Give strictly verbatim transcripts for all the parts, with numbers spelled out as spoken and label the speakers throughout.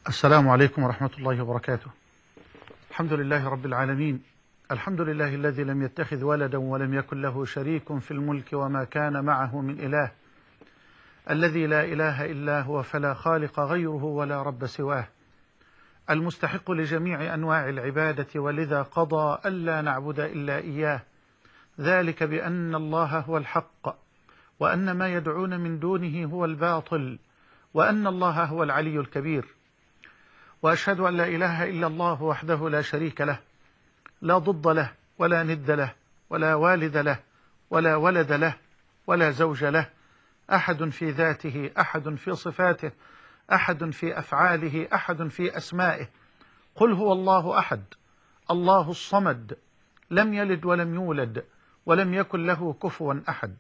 Speaker 1: السلام عليكم ورحمة الله وبركاته. الحمد لله رب العالمين، الحمد لله الذي لم يتخذ ولدا ولم يكن له شريك في الملك وما كان معه من إله، الذي لا إله إلا هو فلا خالق غيره ولا رب سواه، المستحق لجميع أنواع العبادة، ولذا قضى ألا نعبد إلا إياه، ذلك بأن الله هو الحق وأن ما يدعون من دونه هو الباطل وأن الله هو العلي الكبير. وأشهد أن لا إله إلا الله وحده لا شريك له، لا ضد له ولا ند له ولا والد له ولا ولد له ولا زوج له، أحد في ذاته، أحد في صفاته، أحد في أفعاله، أحد في أسمائه. قل هو الله أحد، الله الصمد، لم يلد ولم يولد ولم يكن له كفوا أحد.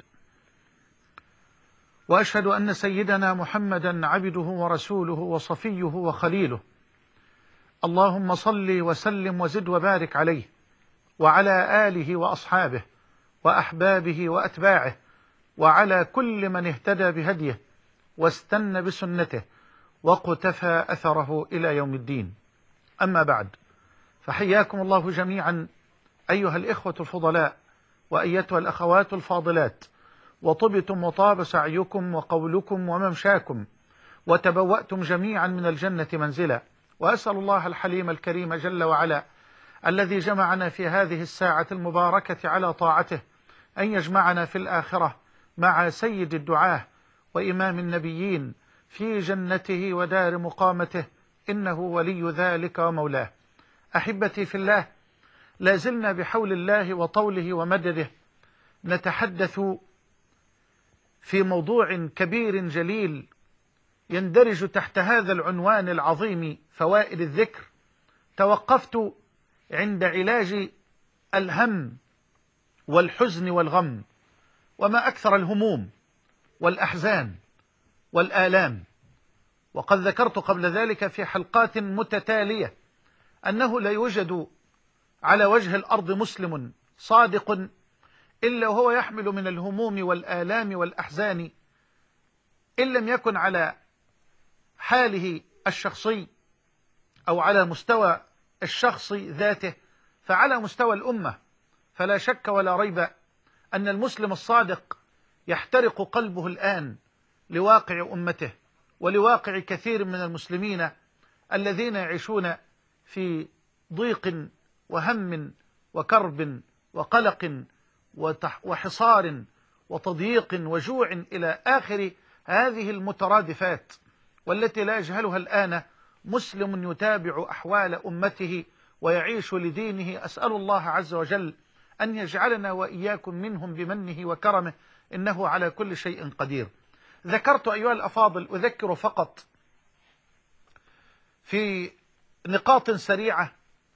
Speaker 1: وأشهد أن سيدنا محمدا عبده ورسوله وصفيه وخليله، اللهم صل وسلم وزد وبارك عليه وعلى آله وأصحابه وأحبابه وأتباعه وعلى كل من اهتدى بهديه واستنى بسنته وقتفى أثره إلى يوم الدين. أما بعد، فحياكم الله جميعا أيها الإخوة الفضلاء وأيتها الأخوات الفاضلات، وطبتم وطاب سعيكم وقولكم وممشاكم، وتبوأتم جميعا من الجنة منزلا. وأسأل الله الحليم الكريم جل وعلا الذي جمعنا في هذه الساعة المباركة على طاعته أن يجمعنا في الآخرة مع سيد الدعاة وإمام النبيين في جنته ودار مقامته، إنه ولي ذلك ومولاه. أحبتي في الله، لازلنا بحول الله وطوله ومدده نتحدث في موضوع كبير جليل يندرج تحت هذا العنوان العظيم، فوائد الذكر. توقفت عند علاج الهم والحزن والغم، وما أكثر الهموم والأحزان والآلام. وقد ذكرت قبل ذلك في حلقات متتالية أنه لا يوجد على وجه الأرض مسلم صادق إلا وهو يحمل من الهموم والآلام والأحزان، إن لم يكن على حاله الشخصي أو على مستوى الشخص ذاته فعلى مستوى الأمة. فلا شك ولا ريب أن المسلم الصادق يحترق قلبه الآن لواقع أمته ولواقع كثير من المسلمين الذين يعيشون في ضيق وهم وكرب وقلق وحصار وتضييق وجوع إلى آخر هذه المترادفات، والتي لا يجهلها الآن مسلم يتابع أحوال أمته ويعيش لدينه. أسأل الله عز وجل أن يجعلنا وإياكم منهم بمنه وكرمه، إنه على كل شيء قدير. ذكرت أيها الأفاضل، أذكر فقط في نقاط سريعة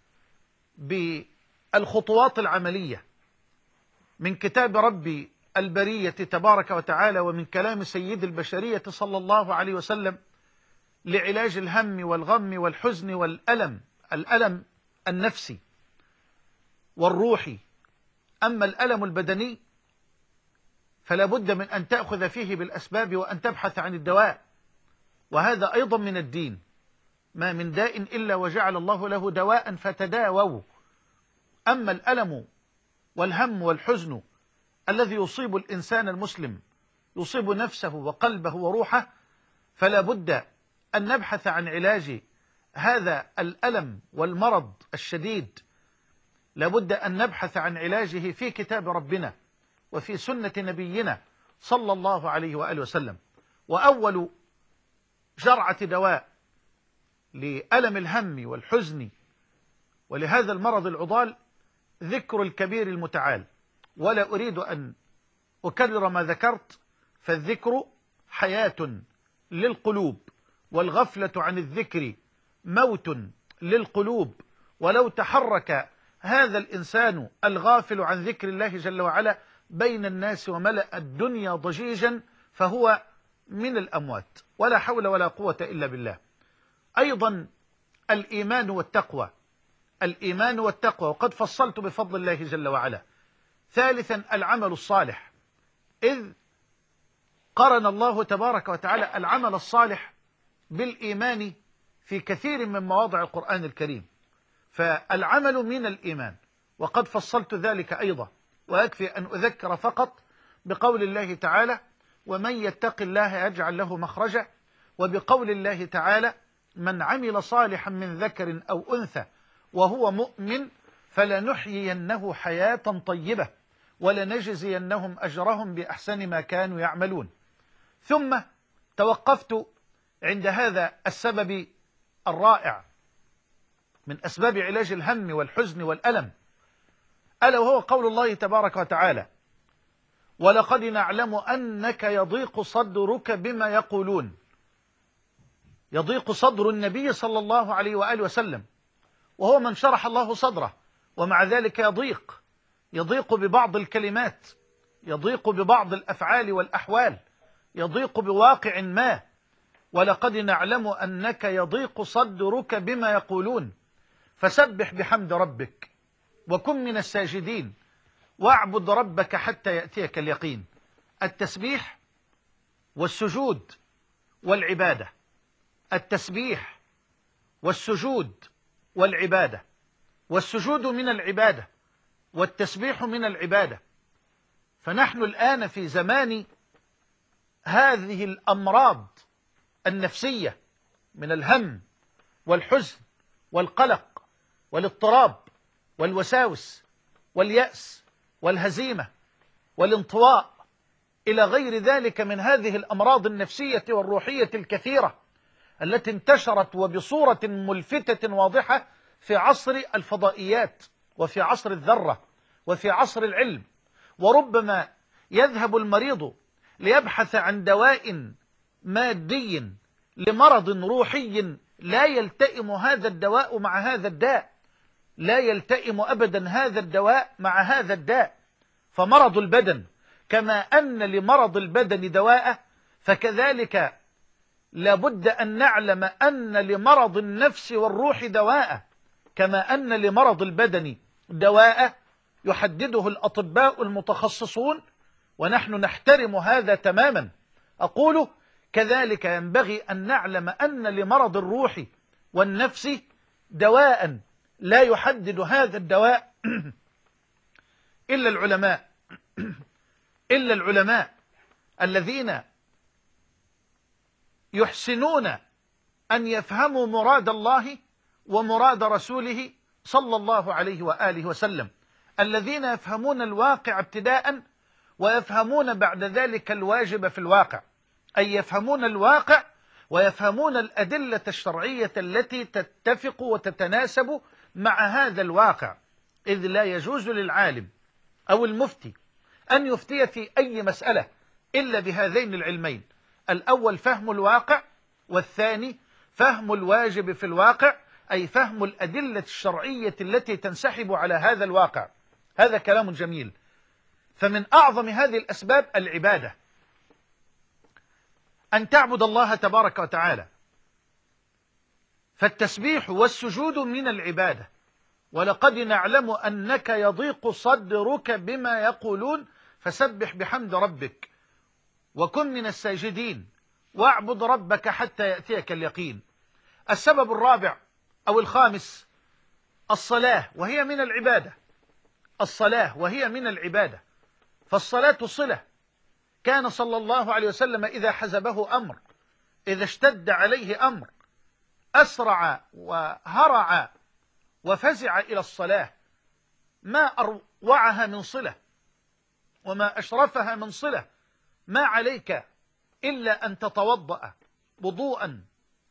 Speaker 1: بالخطوات العملية من كتاب ربي البرية تبارك وتعالى ومن كلام سيد البشرية صلى الله عليه وسلم لعلاج الهم والغم والحزن والألم، الألم النفسي والروحي. أما الألم البدني فلا بد من أن تأخذ فيه بالأسباب وأن تبحث عن الدواء، وهذا أيضا من الدين. ما من داء إلا وجعل الله له دواء فتداووا. أما الألم والهم والحزن الذي يصيب الإنسان المسلم، يصيب نفسه وقلبه وروحه، فلا بد أن نبحث عن علاج هذا الألم والمرض الشديد. لا بد أن نبحث عن علاجه في كتاب ربنا وفي سنة نبينا صلى الله عليه وآله وسلم. وأول جرعة دواء لألم الهم والحزن ولهذا المرض العضال ذكر الكبير المتعال. ولا أريد أن أكرر ما ذكرت، فالذكر حياة للقلوب، والغفلة عن الذكر موت للقلوب. ولو تحرك هذا الإنسان الغافل عن ذكر الله جل وعلا بين الناس وملأ الدنيا ضجيجا فهو من الأموات، ولا حول ولا قوة إلا بالله. أيضا الإيمان والتقوى، الإيمان والتقوى، وقد فصلت بفضل الله جل وعلا. ثالثا العمل الصالح، إذ قرن الله تبارك وتعالى العمل الصالح بالإيمان في كثير من مواضع القرآن الكريم. فالعمل من الإيمان، وقد فصلت ذلك أيضا، ويكفي أن أذكر فقط بقول الله تعالى: ومن يتق الله يجعل له مخرجا، وبقول الله تعالى: من عمل صالحا من ذكر أو أنثى وهو مؤمن فلنحيينه حياة طيبة ولنجزينهم أجرهم بأحسن ما كانوا يعملون. ثم توقفت عند هذا السبب الرائع من أسباب علاج الهم والحزن والألم، ألا وهو قول الله تبارك وتعالى: ولقد نعلم أنك يضيق صدرك بما يقولون. يضيق صدر النبي صلى الله عليه وآله وسلم، وهو من شرح الله صدره، ومع ذلك يضيق يضيق ببعض الكلمات، يضيق ببعض الأفعال والأحوال، يضيق بواقع ما. ولقد نعلم أنك يضيق صدرك بما يقولون فسبح بحمد ربك وكن من الساجدين واعبد ربك حتى يأتيك اليقين. التسبيح والسجود والعبادة، التسبيح والسجود والعبادة، والسجود من العبادة والتسبيح من العبادة. فنحن الآن في زمان هذه الأمراض النفسية من الهم والحزن والقلق والاضطراب والوساوس واليأس والهزيمة والانطواء إلى غير ذلك من هذه الأمراض النفسية والروحية الكثيرة التي انتشرت وبصورة ملفتة واضحة في عصر الفضائيات وفي عصر الذرة وفي عصر العلم. وربما يذهب المريض ليبحث عن دواء مادي لمرض روحي لا يلتئم هذا الدواء مع هذا الداء، لا يلتئم أبدا هذا الدواء مع هذا الداء. فمرض البدن كما أن لمرض البدن دواء، فكذلك لابد أن نعلم أن لمرض النفس والروح دواء، كما أن لمرض البدن دواء يحدده الأطباء المتخصصون، ونحن نحترم هذا تماما. أقول كذلك ينبغي أن نعلم أن لمرض الروح والنفس دواء لا يحدد هذا الدواء إلا العلماء إلا العلماء الذين يحسنون أن يفهموا مراد الله ومراد رسوله صلى الله عليه وآله وسلم، الذين يفهمون الواقع ابتداء ويفهمون بعد ذلك الواجب في الواقع، أي يفهمون الواقع ويفهمون الأدلة الشرعية التي تتفق وتتناسب مع هذا الواقع. إذ لا يجوز للعالم أو المفتي أن يفتي في أي مسألة إلا بهذين العلمين: الأول فهم الواقع، والثاني فهم الواجب في الواقع، أي فهم الأدلة الشرعية التي تنسحب على هذا الواقع. هذا كلام جميل. فمن أعظم هذه الأسباب العبادة، أن تعبد الله تبارك وتعالى، فالتسبيح والسجود من العبادة. ولقد نعلم أنك يضيق صدرك بما يقولون فسبح بحمد ربك وكن من الساجدين واعبد ربك حتى يأتيك اليقين. السبب الرابع أو الخامس الصلاة، وهي من العبادة. الصلاة وهي من العبادة، فالصلاة صلة. كان صلى الله عليه وسلم إذا حزبه أمر، إذا اشتد عليه أمر، أسرع وهرع وفزع إلى الصلاة. ما أروعها من صلة وما أشرفها من صلة. ما عليك إلا أن تتوضأ وضوءا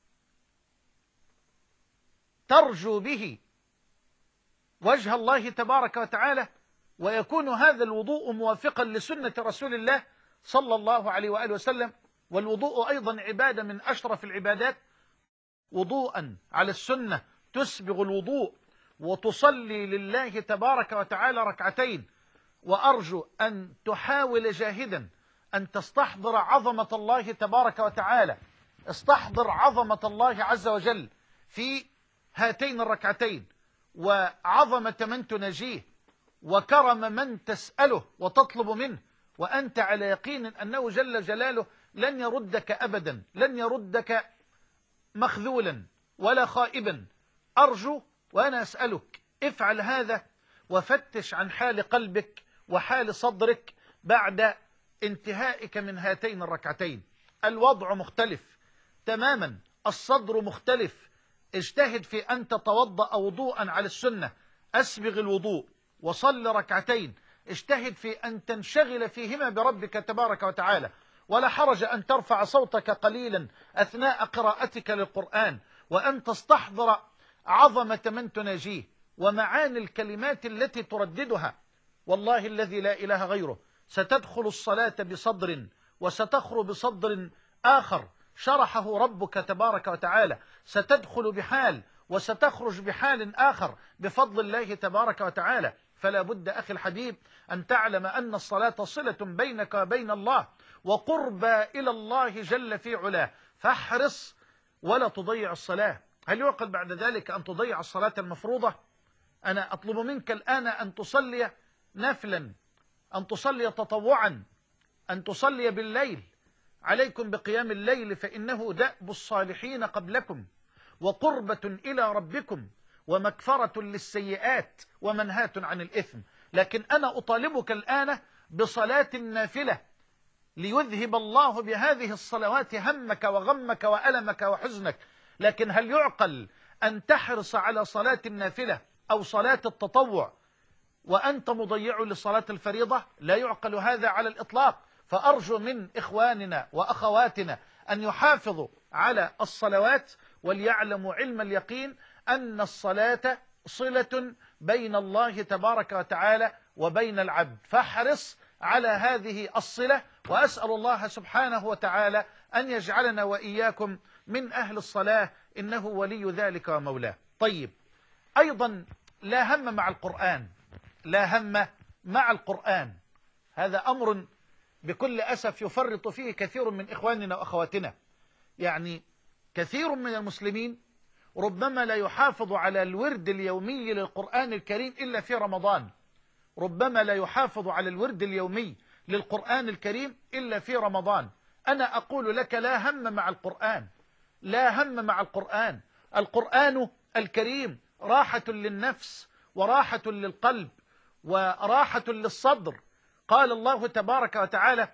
Speaker 1: ترجو به وجه الله تبارك وتعالى، ويكون هذا الوضوء موافقا لسنة رسول الله صلى الله عليه وآله وسلم. والوضوء أيضا عبادة من أشرف العبادات. وضوءا على السنة تسبغ الوضوء وتصلي لله تبارك وتعالى ركعتين. وأرجو أن تحاول جاهدا أن تستحضر عظمة الله تبارك وتعالى، استحضر عظمة الله عز وجل في هاتين الركعتين، وعظمة من تناجيه، وكرم من تسأله وتطلب منه، وأنت على يقين أنه جل جلاله لن يردك أبدا، لن يردك مخذولا ولا خائبا. أرجو وأنا أسألك افعل هذا، وفتش عن حال قلبك وحال صدرك بعد انتهائك من هاتين الركعتين. الوضع مختلف تماما، الصدر مختلف. اجتهد في أن تتوضأ وضوءا على السنة، أسبغ الوضوء وصل ركعتين. اجتهد في أن تنشغل فيهما بربك تبارك وتعالى، ولا حرج أن ترفع صوتك قليلا أثناء قراءتك للقرآن، وأن تستحضر عظمة من تناجيه ومعاني الكلمات التي ترددها. والله الذي لا إله غيره ستدخل الصلاة بصدر وستخرج بصدر آخر شرحه ربك تبارك وتعالى، ستدخل بحال وستخرج بحال آخر بفضل الله تبارك وتعالى. فلا بد أخي الحبيب أن تعلم أن الصلاة صلة بينك وبين الله، وقربى إلى الله جل في علاه، فاحرص ولا تضيع الصلاة. هل يعقل بعد ذلك أن تضيع الصلاة المفروضة؟ أنا أطلب منك الآن أن تصلي نفلا، أن تصلي تطوعا، أن تصلي بالليل. عليكم بقيام الليل فإنه دأب الصالحين قبلكم، وقربة إلى ربكم، ومكفرة للسيئات، ومنهاة عن الإثم. لكن أنا أطالبك الآن بصلاة النافلة ليذهب الله بهذه الصلوات همك وغمك وألمك وحزنك. لكن هل يعقل أن تحرص على صلاة النافلة أو صلاة التطوع وأنت مضيع لصلاة الفريضة؟ لا يعقل هذا على الإطلاق. فأرجو من إخواننا وأخواتنا أن يحافظوا على الصلوات، وليعلموا علم اليقين أن الصلاة صلة بين الله تبارك وتعالى وبين العبد. فاحرص على هذه الصلة، وأسأل الله سبحانه وتعالى أن يجعلنا وإياكم من أهل الصلاة، إنه ولي ذلك ومولاه. طيب، أيضا لا هم مع القرآن، لا هم مع القرآن. هذا أمر بكل أسف يفرط فيه كثير من إخواننا وأخواتنا. يعني كثير من المسلمين ربما لا يحافظ على الورد اليومي للقرآن الكريم إلا في رمضان، ربما لا يحافظ على الورد اليومي للقرآن الكريم إلا في رمضان. أنا أقول لك لا هم مع القرآن، لا هم مع القرآن. القرآن الكريم راحة للنفس وراحة للقلب وراحة للصدر. قال الله تبارك وتعالى: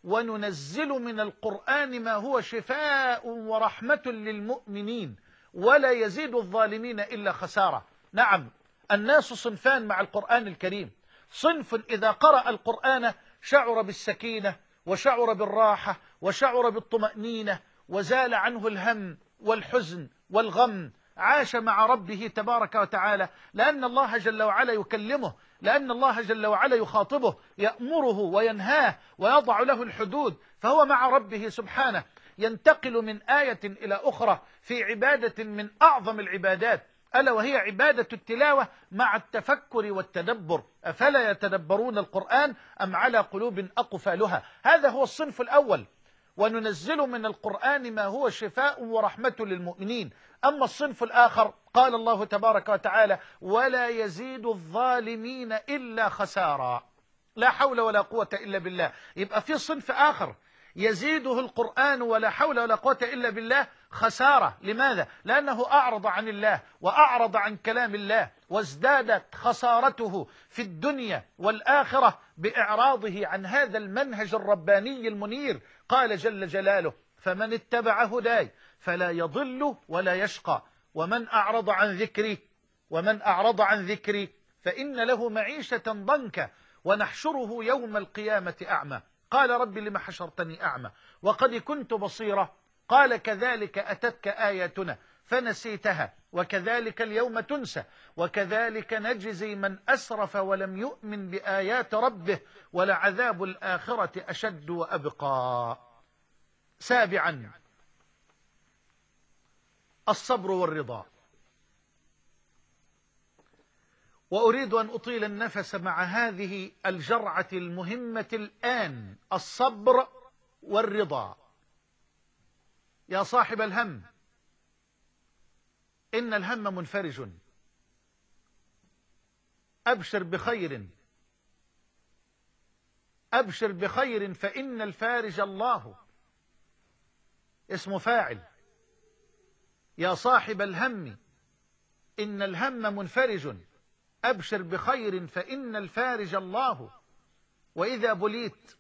Speaker 1: وننزل من القرآن ما هو شفاء ورحمة للمؤمنين ولا يزيد الظالمين إلا خسارة. نعم، الناس صنفان مع القرآن الكريم. صنف إذا قرأ القرآن شعر بالسكينة وشعر بالراحة وشعر بالطمأنينة، وزال عنه الهم والحزن والغم، عاش مع ربه تبارك وتعالى، لأن الله جل وعلا يكلمه، لأن الله جل وعلا يخاطبه، يأمره وينهاه ويضع له الحدود، فهو مع ربه سبحانه. ينتقل من آية إلى أخرى في عبادة من أعظم العبادات، ألا وهي عبادة التلاوة مع التفكر والتدبر. أفلا يتدبرون القرآن أم على قلوب أقفالها؟ هذا هو الصنف الأول. وننزل من القرآن ما هو شفاء ورحمة للمؤمنين. أما الصنف الآخر قال الله تبارك وتعالى: ولا يزيد الظالمين إلا خسارا. لا حول ولا قوة إلا بالله. يبقى في صنف آخر يزيده القرآن ولا حول ولا قوة إلا بالله خسارة. لماذا؟ لأنه أعرض عن الله وأعرض عن كلام الله، وازدادت خسارته في الدنيا والآخرة بإعراضه عن هذا المنهج الرباني المنير. قال جل جلاله: فمن اتبع هداي فلا يضل ولا يشقى، ومن أعرض عن ذكري ومن أعرض عن ذكري فإن له معيشة ضنكا ونحشره يوم القيامة أعمى. قال: رب لم حشرتني أعمى وقد كنت بصيرا. قال: كذلك أتتك آياتنا فنسيتها وكذلك اليوم تنسى وكذلك نجزي من أسرف ولم يؤمن بآيات ربه ولعذاب الآخرة أشد وأبقى. سابعا، الصبر والرضا. وأريد أن أطيل النفس مع هذه الجرعة المهمة الآن: الصبر والرضا. يا صاحب الهم، إن الهم منفرج، أبشر بخير، أبشر بخير فإن الفارج الله. اسم فاعل. يا صاحب الهم إن الهم منفرج، أبشر بخير فإن الفارج الله. وإذا بليت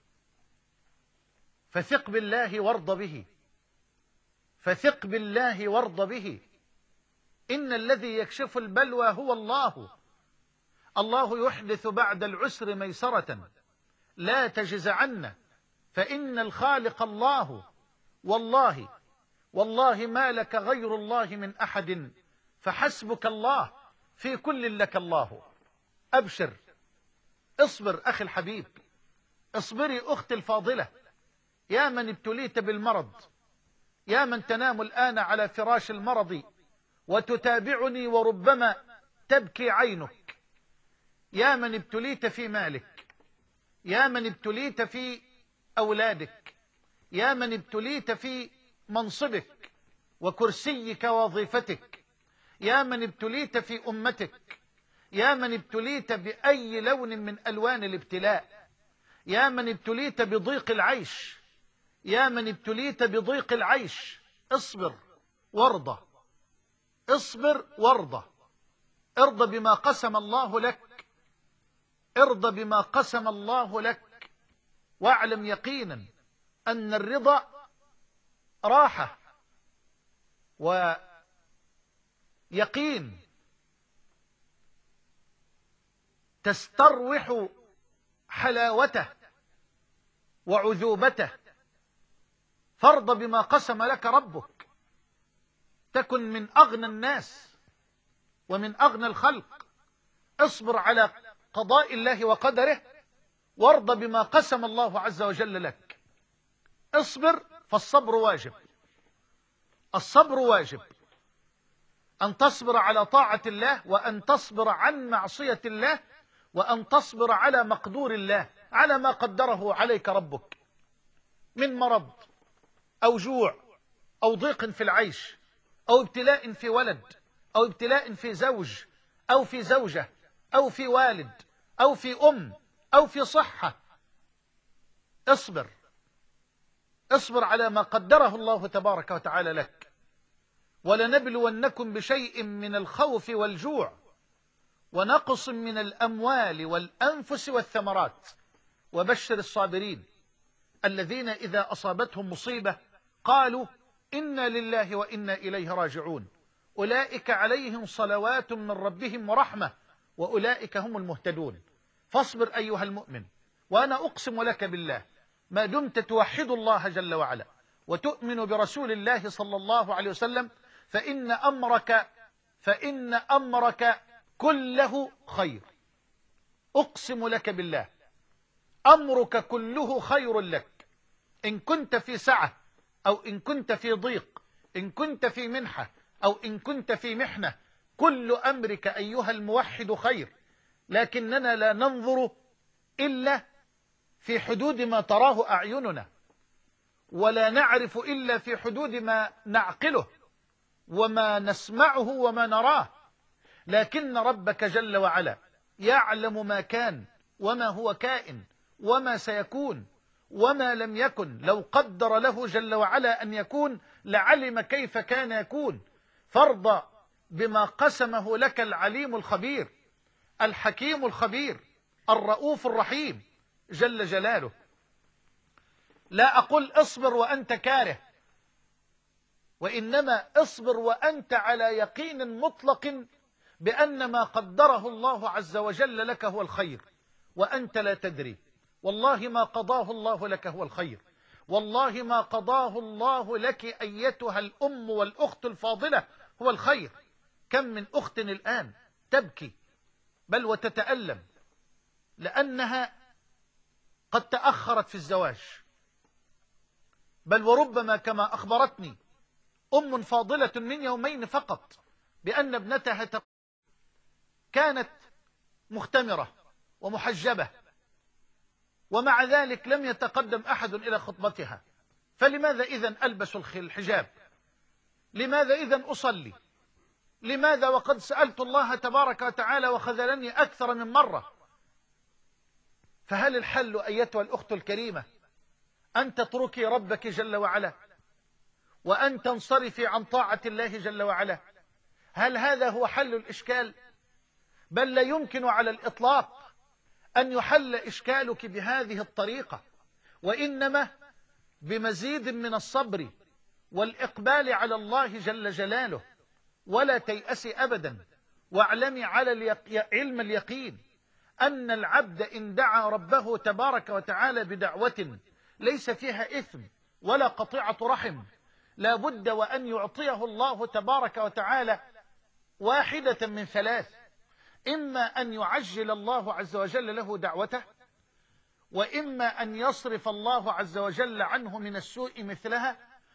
Speaker 1: فثق بالله وارض به، فثق بالله وارض به، إن الذي يكشف البلوى هو الله. الله يحدث بعد العسر ميسرة، لا تجزعن فإن الخالق الله. والله والله ما لك غير الله من أحد، فحسبك الله في كل لك الله. أبشر، اصبر أخي الحبيب، اصبري أختي الفاضلة، يا من ابتليت بالمرض، يا من تنام الآن على فراش المرض وتتابعني وربما تبكي عينك، يا من ابتليت في مالك، يا من ابتليت في أولادك، يا من ابتليت في منصبك وكرسيك ووظيفتك، يا من ابتليت في أمتك، يا من ابتليت بأي لون من ألوان الابتلاء، يا من ابتليت بضيق العيش، يا من ابتليت بضيق العيش، اصبر وارضى، اصبر وارضى، ارضى بما قسم الله لك، ارضى بما قسم الله لك، واعلم يقينا أن الرضا راحة ويقين تستروح حلاوته وعذوبته. فارض بما قسم لك ربك، تكن من أغنى الناس ومن أغنى الخلق. اصبر على قضاء الله وقدره، وارض بما قسم الله عز وجل لك. اصبر، فالصبر واجب، الصبر واجب، أن تصبر على طاعة الله، وأن تصبر عن معصية الله، وأن تصبر على مقدور الله، على ما قدره عليك ربك من مرض أو جوع أو ضيق في العيش أو ابتلاء في ولد أو ابتلاء في زوج أو في زوجة أو في والد أو في أم أو في صحة. اصبر، اصبر على ما قدره الله تبارك وتعالى لك. ولنبلونكم بشيء من الخوف والجوع ونقص من الأموال والأنفس والثمرات، وبشر الصابرين الذين إذا أصابتهم مصيبة قالوا إنا لله وإنا إليه راجعون، أولئك عليهم صلوات من ربهم ورحمة وأولئك هم المهتدون. فاصبر أيها المؤمن، وأنا أقسم لك بالله ما دمت توحد الله جل وعلا وتؤمن برسول الله صلى الله عليه وسلم فإن أمرك فإن أمرك كله خير. أقسم لك بالله أمرك كله خير لك، إن كنت في سعة أو إن كنت في ضيق، إن كنت في منحة أو إن كنت في محنة، كل أمرك أيها الموحد خير. لكننا لا ننظر إلا في حدود ما تراه أعيننا، ولا نعرف إلا في حدود ما نعقله وما نسمعه وما نراه. لكن ربك جل وعلا يعلم ما كان وما هو كائن وما سيكون وما لم يكن. لو قدر له جل وعلا أن يكون لعلم كيف كان يكون. فارض بما قسمه لك العليم الخبير الحكيم الخبير الرؤوف الرحيم جل جلاله. لا أقول اصبر وأنت كاره، وإنما اصبر وأنت على يقين مطلق بأن ما قدره الله عز وجل لك هو الخير، وأنت لا تدري. والله ما قضاه الله لك هو الخير، والله ما قضاه الله لك أيتها الأم والأخت الفاضلة هو الخير. كم من أخت الآن تبكي بل وتتألم لأنها قد تأخرت في الزواج، بل وربما كما أخبرتني أم فاضلة من يومين فقط بأن ابنتها كانت مختمرة ومحجبة، ومع ذلك لم يتقدم أحد إلى خطبتها. فلماذا إذن ألبس الحجاب؟ لماذا إذن أصلي؟ لماذا وقد سألت الله تبارك وتعالى وخذلني أكثر من مرة؟ فهل الحل أيتها الأخت الكريمة أن تتركي ربك جل وعلا وأن تنصرفي عن طاعة الله جل وعلا. هل هذا هو حل الإشكال؟ بل لا يمكن على الإطلاق أن يحل إشكالك بهذه الطريقة، وإنما بمزيد من الصبر والإقبال على الله جل جلاله. ولا تيأسي أبدا، واعلمي على اليق... علم اليقين أن العبد إن دعا ربه تبارك وتعالى بدعوة ليس فيها إثم ولا قطيعة رحم، لا بد وأن يعطيه الله تبارك وتعالى واحدة من ثلاث: إما أن يعجل الله عز وجل له دعوته، وإما أن يصرف الله عز وجل عنه من السوء مثلها،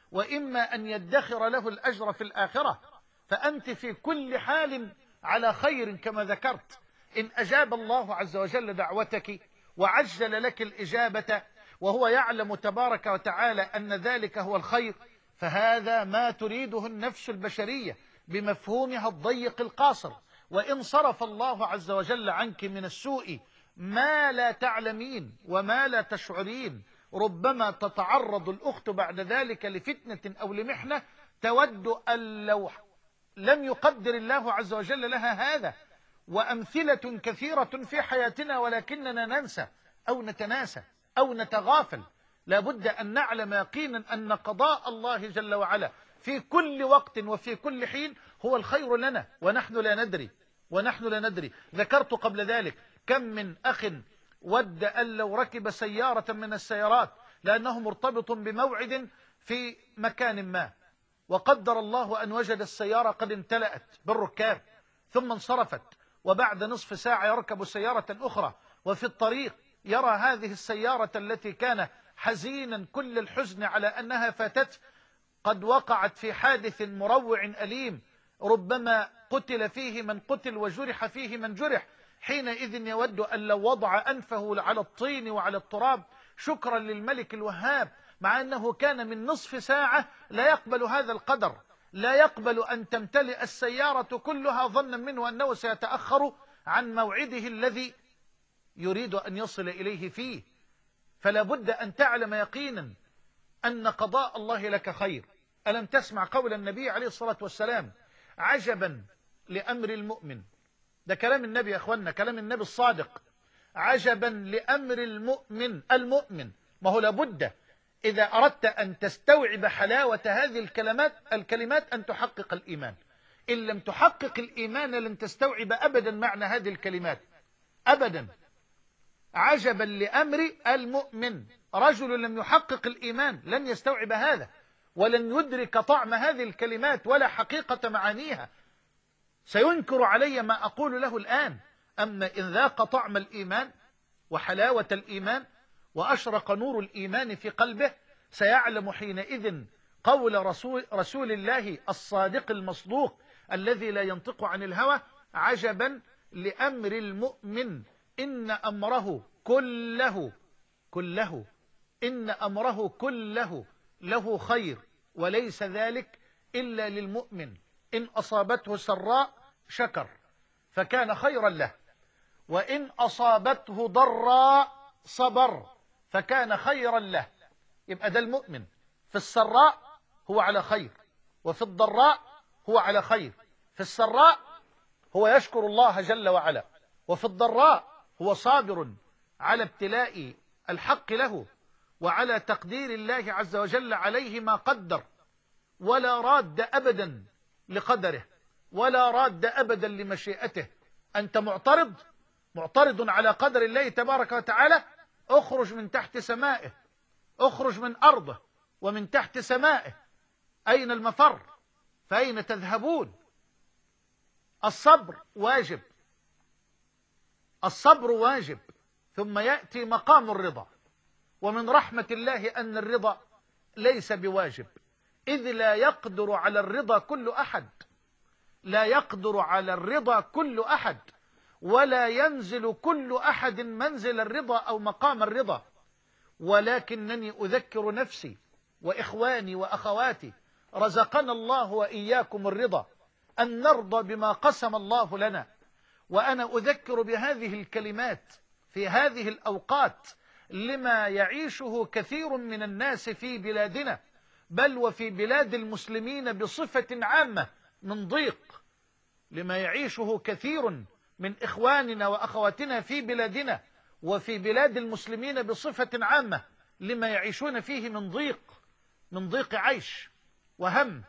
Speaker 1: وإما أن يدخر له الأجر في الآخرة. فأنت في كل حال على خير كما ذكرت. إن أجاب الله عز وجل دعوتك وعجل لك الإجابة وهو يعلم تبارك وتعالى أن ذلك هو الخير، فهذا ما تريده النفس البشرية بمفهومها الضيق القاصر. وإن صرف الله عز وجل عنك من السوء ما لا تعلمين وما لا تشعرين، ربما تتعرض الأخت بعد ذلك لفتنة أو لمحنة تود أن لو لم يقدر الله عز وجل لها هذا. وأمثلة كثيرة في حياتنا ولكننا ننسى أو نتناسى أو نتغافل. لا بد أن نعلم يقينا أن قضاء الله جل وعلا في كل وقت وفي كل حين هو الخير لنا، ونحن لا ندري ونحن لا ندري. ذكرت قبل ذلك كم من أخ ود أن لو ركب سيارة من السيارات لأنه مرتبط بموعد في مكان ما، وقدر الله أن وجد السيارة قد امتلأت بالركاب، ثم انصرفت، وبعد نصف ساعة يركب سيارة أخرى، وفي الطريق يرى هذه السيارة التي كان حزينا كل الحزن على أنها فاتت قد وقعت في حادث مروع أليم، ربما قتل فيه من قتل وجرح فيه من جرح. حينئذ يود أن لو وضع أنفه على الطين وعلى التراب شكرا للملك الوهاب، مع أنه كان من نصف ساعة لا يقبل هذا القدر، لا يقبل أن تمتلئ السيارة كلها ظنا منه أنه سيتأخر عن موعده الذي يريد أن يصل إليه فيه. فلا بد أن تعلم يقينا أن قضاء الله لك خير. ألم تسمع قول النبي عليه الصلاة والسلام: عجبا لأمر المؤمن؟ ده كلام النبي يا أخوانا، كلام النبي الصادق. عجبا لأمر المؤمن. المؤمن ما هو لابد إذا أردت أن تستوعب حلاوة هذه الكلمات الكلمات أن تحقق الإيمان. إن لم تحقق الإيمان لن تستوعب أبدا معنى هذه الكلمات أبدا. عجبا لأمر المؤمن، رجل لم يحقق الإيمان لن يستوعب هذا، ولن يدرك طعم هذه الكلمات ولا حقيقة معانيها. سينكر علي ما أقول له الآن. أما إن ذاق طعم الإيمان وحلاوة الإيمان وأشرق نور الإيمان في قلبه سيعلم حينئذ قول رسول, رسول الله الصادق المصدوق الذي لا ينطق عن الهوى: عجبا لأمر المؤمن إن أمره كله كله إن أمره كله له خير، وليس ذلك إلا للمؤمن. إن أصابته سراء شكر فكان خيرا له، وإن أصابته ضراء صبر فكان خيرا له. يبقى ده المؤمن، في السراء هو على خير، وفي الضراء هو على خير. في السراء هو يشكر الله جل وعلا، وفي الضراء هو صابر على ابتلاء الحق له وعلى تقدير الله عز وجل عليه ما قدر، ولا راد أبدا لقدره ولا راد أبدا لمشيئته. أنت معترض معترض على قدر الله تبارك وتعالى، اخرج من تحت سمائه، اخرج من أرضه ومن تحت سمائه. أين المفر؟ فأين تذهبون؟ الصبر واجب، الصبر واجب، ثم يأتي مقام الرضا. ومن رحمة الله أن الرضا ليس بواجب، إذ لا يقدر على الرضا كل أحد، لا يقدر على الرضا كل أحد، ولا ينزل كل أحد منزل الرضا أو مقام الرضا. ولكنني أذكر نفسي وإخواني وأخواتي رزقنا الله وإياكم الرضا، أن نرضى بما قسم الله لنا. وأنا أذكر بهذه الكلمات في هذه الأوقات لما يعيشه كثير من الناس في بلادنا بل وفي بلاد المسلمين بصفة عامة من ضيق لما يعيشه كثير من إخواننا وأخواتنا في بلادنا وفي بلاد المسلمين بصفة عامة لما يعيشون فيه من ضيق من ضيق عيش وهم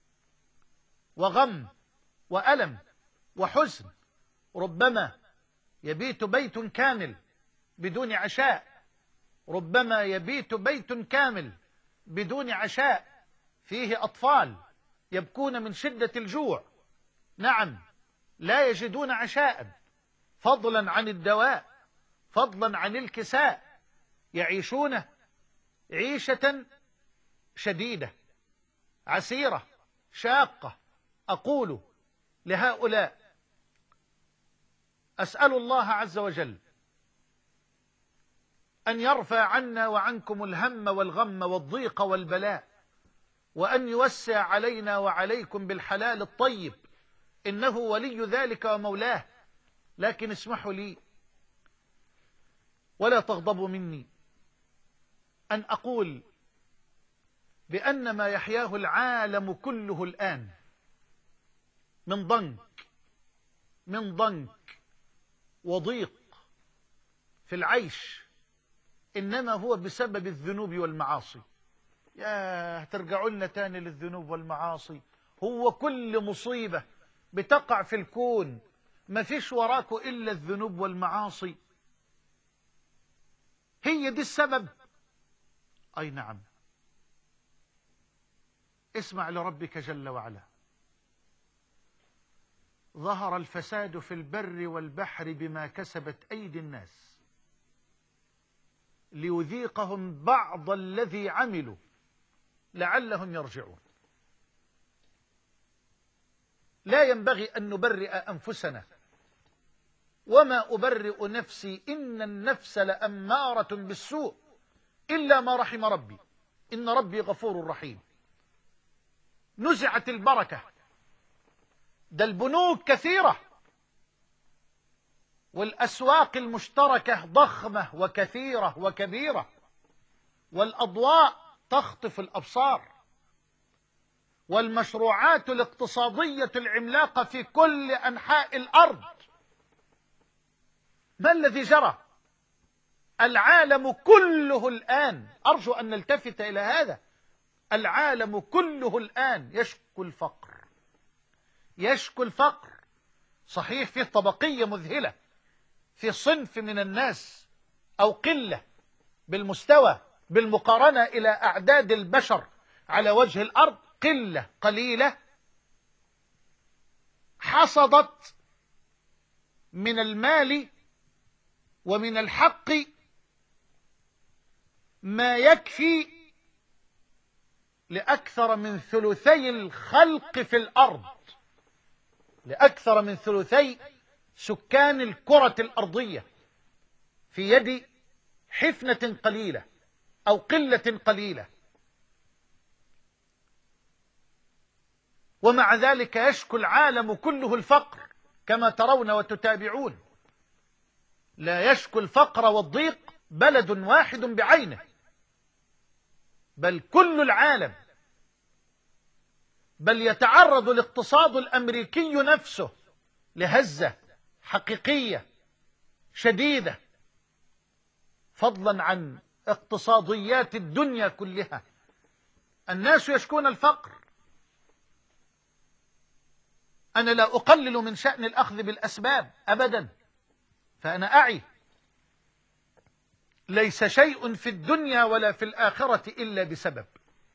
Speaker 1: وغم وألم وحزن. ربما يبيت بيت كامل بدون عشاء، ربما يبيت بيت كامل بدون عشاء، فيه أطفال يبكون من شدة الجوع، نعم لا يجدون عشاء، فضلا عن الدواء، فضلا عن الكساء، يعيشون عيشة شديدة عسيرة شاقة. أقول لهؤلاء أسأل الله عز وجل أن يرفع عنا وعنكم الهم والغم والضيق والبلاء، وأن يوسع علينا وعليكم بالحلال الطيب، إنه ولي ذلك ومولاه. لكن اسمحوا لي ولا تغضبوا مني أن أقول بأن ما يحياه العالم كله الآن من ضنك من ضنك وضيق في العيش إنما هو بسبب الذنوب والمعاصي. يا ترجعوا لنا تاني للذنوب والمعاصي؟ هو كل مصيبة بتقع في الكون ما فيش وراكو إلا الذنوب والمعاصي؟ هي دي السبب؟ أي نعم. اسمع لربك جل وعلا: ظهر الفساد في البر والبحر بما كسبت أيدي الناس ليذيقهم بعض الذي عملوا لعلهم يرجعون. لا ينبغي أن نبرئ أنفسنا، وما أبرئ نفسي إن النفس لأمارة بالسوء إلا ما رحم ربي إن ربي غفور رحيم. نزعت البركة، ده البنوك كثيرة والأسواق المشتركة ضخمة وكثيرة وكبيرة، والأضواء تخطف الأبصار، والمشروعات الاقتصادية العملاقة في كل أنحاء الأرض. ما الذي جرى؟ العالم كله الآن، أرجو أن نلتفت إلى هذا، العالم كله الآن يشكو الفقر، يشكو الفقر. صحيح فيه طبقية مذهلة في صنف من الناس أو قلة بالمستوى بالمقارنة إلى أعداد البشر على وجه الأرض، قلة قليلة حصدت من المال ومن الحق ما يكفي لأكثر من ثلثي الخلق في الأرض، لأكثر من ثلثي سكان الكرة الأرضية، في يد حفنة قليلة أو قلة قليلة. ومع ذلك يشكو العالم كله الفقر كما ترون وتتابعون. لا يشكو الفقر والضيق بلد واحد بعينه، بل كل العالم، بل يتعرض الاقتصاد الأمريكي نفسه لهزة حقيقية شديدة، فضلا عن اقتصاديات الدنيا كلها. الناس يشكون الفقر. أنا لا أقلل من شأن الأخذ بالأسباب أبدا، فأنا أعي ليس شيء في الدنيا ولا في الآخرة إلا بسبب،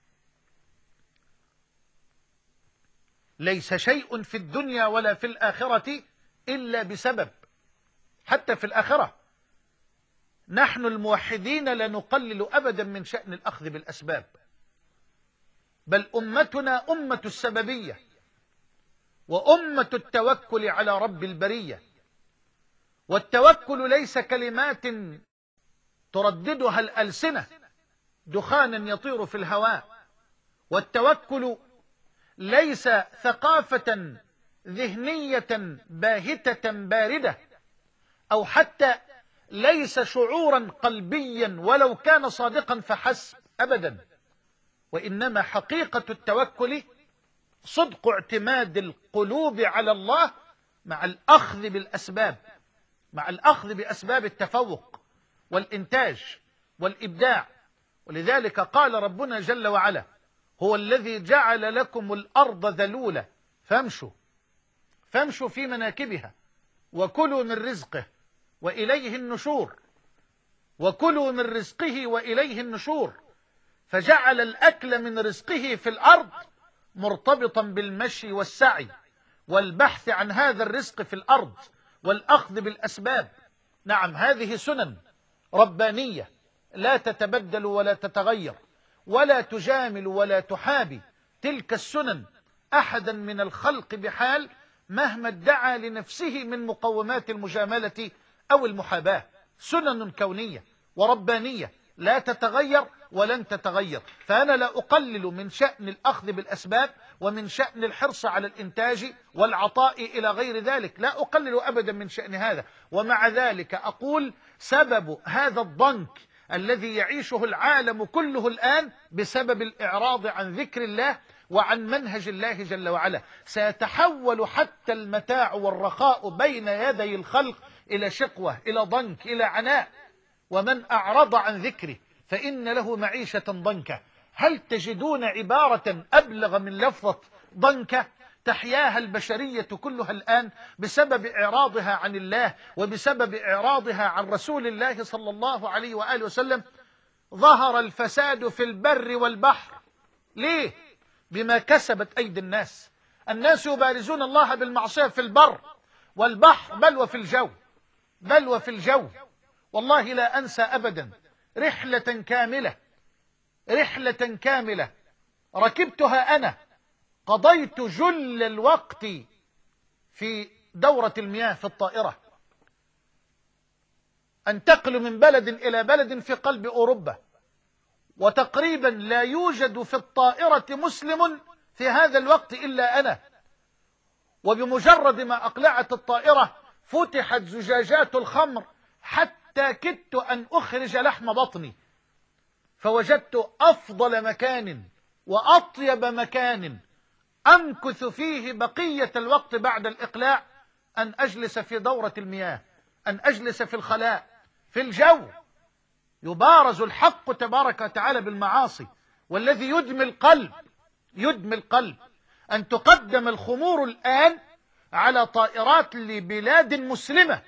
Speaker 1: ليس شيء في الدنيا ولا في الآخرة إلا بسبب. حتى في الآخرة نحن الموحدين لا نقلل أبدا من شأن الأخذ بالأسباب، بل أمتنا أمة السببية وأمة التوكل على رب البرية. والتوكل ليس كلمات ترددها الألسنة دخانا يطير في الهواء، والتوكل ليس ثقافة ذهنية باهتة باردة، أو حتى ليس شعورا قلبيا ولو كان صادقا فحسب أبدا، وإنما حقيقة التوكل صدق اعتماد القلوب على الله مع الأخذ بالأسباب، مع الأخذ بأسباب التفوق والإنتاج والإبداع. ولذلك قال ربنا جل وعلا: هو الذي جعل لكم الأرض ذلولة فامشوا فامشوا في مناكبها وكلوا من رزقه وإليه النشور، وكلوا من رزقه وإليه النشور. فجعل الأكل من رزقه في الأرض مرتبطا بالمشي والسعي والبحث عن هذا الرزق في الأرض والأخذ بالأسباب. نعم، هذه سنن ربانية لا تتبدل ولا تتغير، ولا تجامل ولا تحابي تلك السنن أحدا من الخلق بحال، مهما ادعى لنفسه من مقومات المجاملة أو المحاباة. سنن كونية وربانية لا تتغير ولن تتغير. فأنا لا أقلل من شأن الأخذ بالأسباب ومن شأن الحرص على الإنتاج والعطاء إلى غير ذلك، لا أقلل أبدا من شأن هذا. ومع ذلك أقول سبب هذا الضنك الذي يعيشه العالم كله الآن بسبب الإعراض عن ذكر الله وعن منهج الله جل وعلا. سيتحول حتى المتاع والرخاء بين يدي الخلق إلى شقوة، إلى ضنك، إلى عناء. ومن أعرض عن ذكره فإن له معيشة ضنكة. هل تجدون عبارة أبلغ من لفظة ضنكة تحياها البشرية كلها الآن بسبب إعراضها عن الله وبسبب إعراضها عن رسول الله صلى الله عليه وآله وسلم؟ ظهر الفساد في البر والبحر. ليه؟ بما كسبت أيدي الناس. الناس يبارزون الله بالمعصية في البر والبحر، بل وفي الجو، بل وفي الجو. والله لا أنسى أبدا رحلة كاملة، رحلة كاملة ركبتها أنا، قضيت جل الوقت في دورة المياه في الطائرة، أنتقل من بلد إلى بلد في قلب أوروبا، وتقريبا لا يوجد في الطائرة مسلم في هذا الوقت إلا أنا. وبمجرد ما أقلعت الطائرة فتحت زجاجات الخمر حتى كدت أن أخرج لحم بطني. فوجدت أفضل مكان وأطيب مكان أمكث فيه بقية الوقت بعد الإقلاع أن أجلس في دورة المياه، أن أجلس في الخلاء في الجو. يبارز الحق تبارك وتعالى بالمعاصي، والذي يدمي القلب، يدمي القلب أن تقدم الخمور الآن على طائرات لبلاد مسلمة،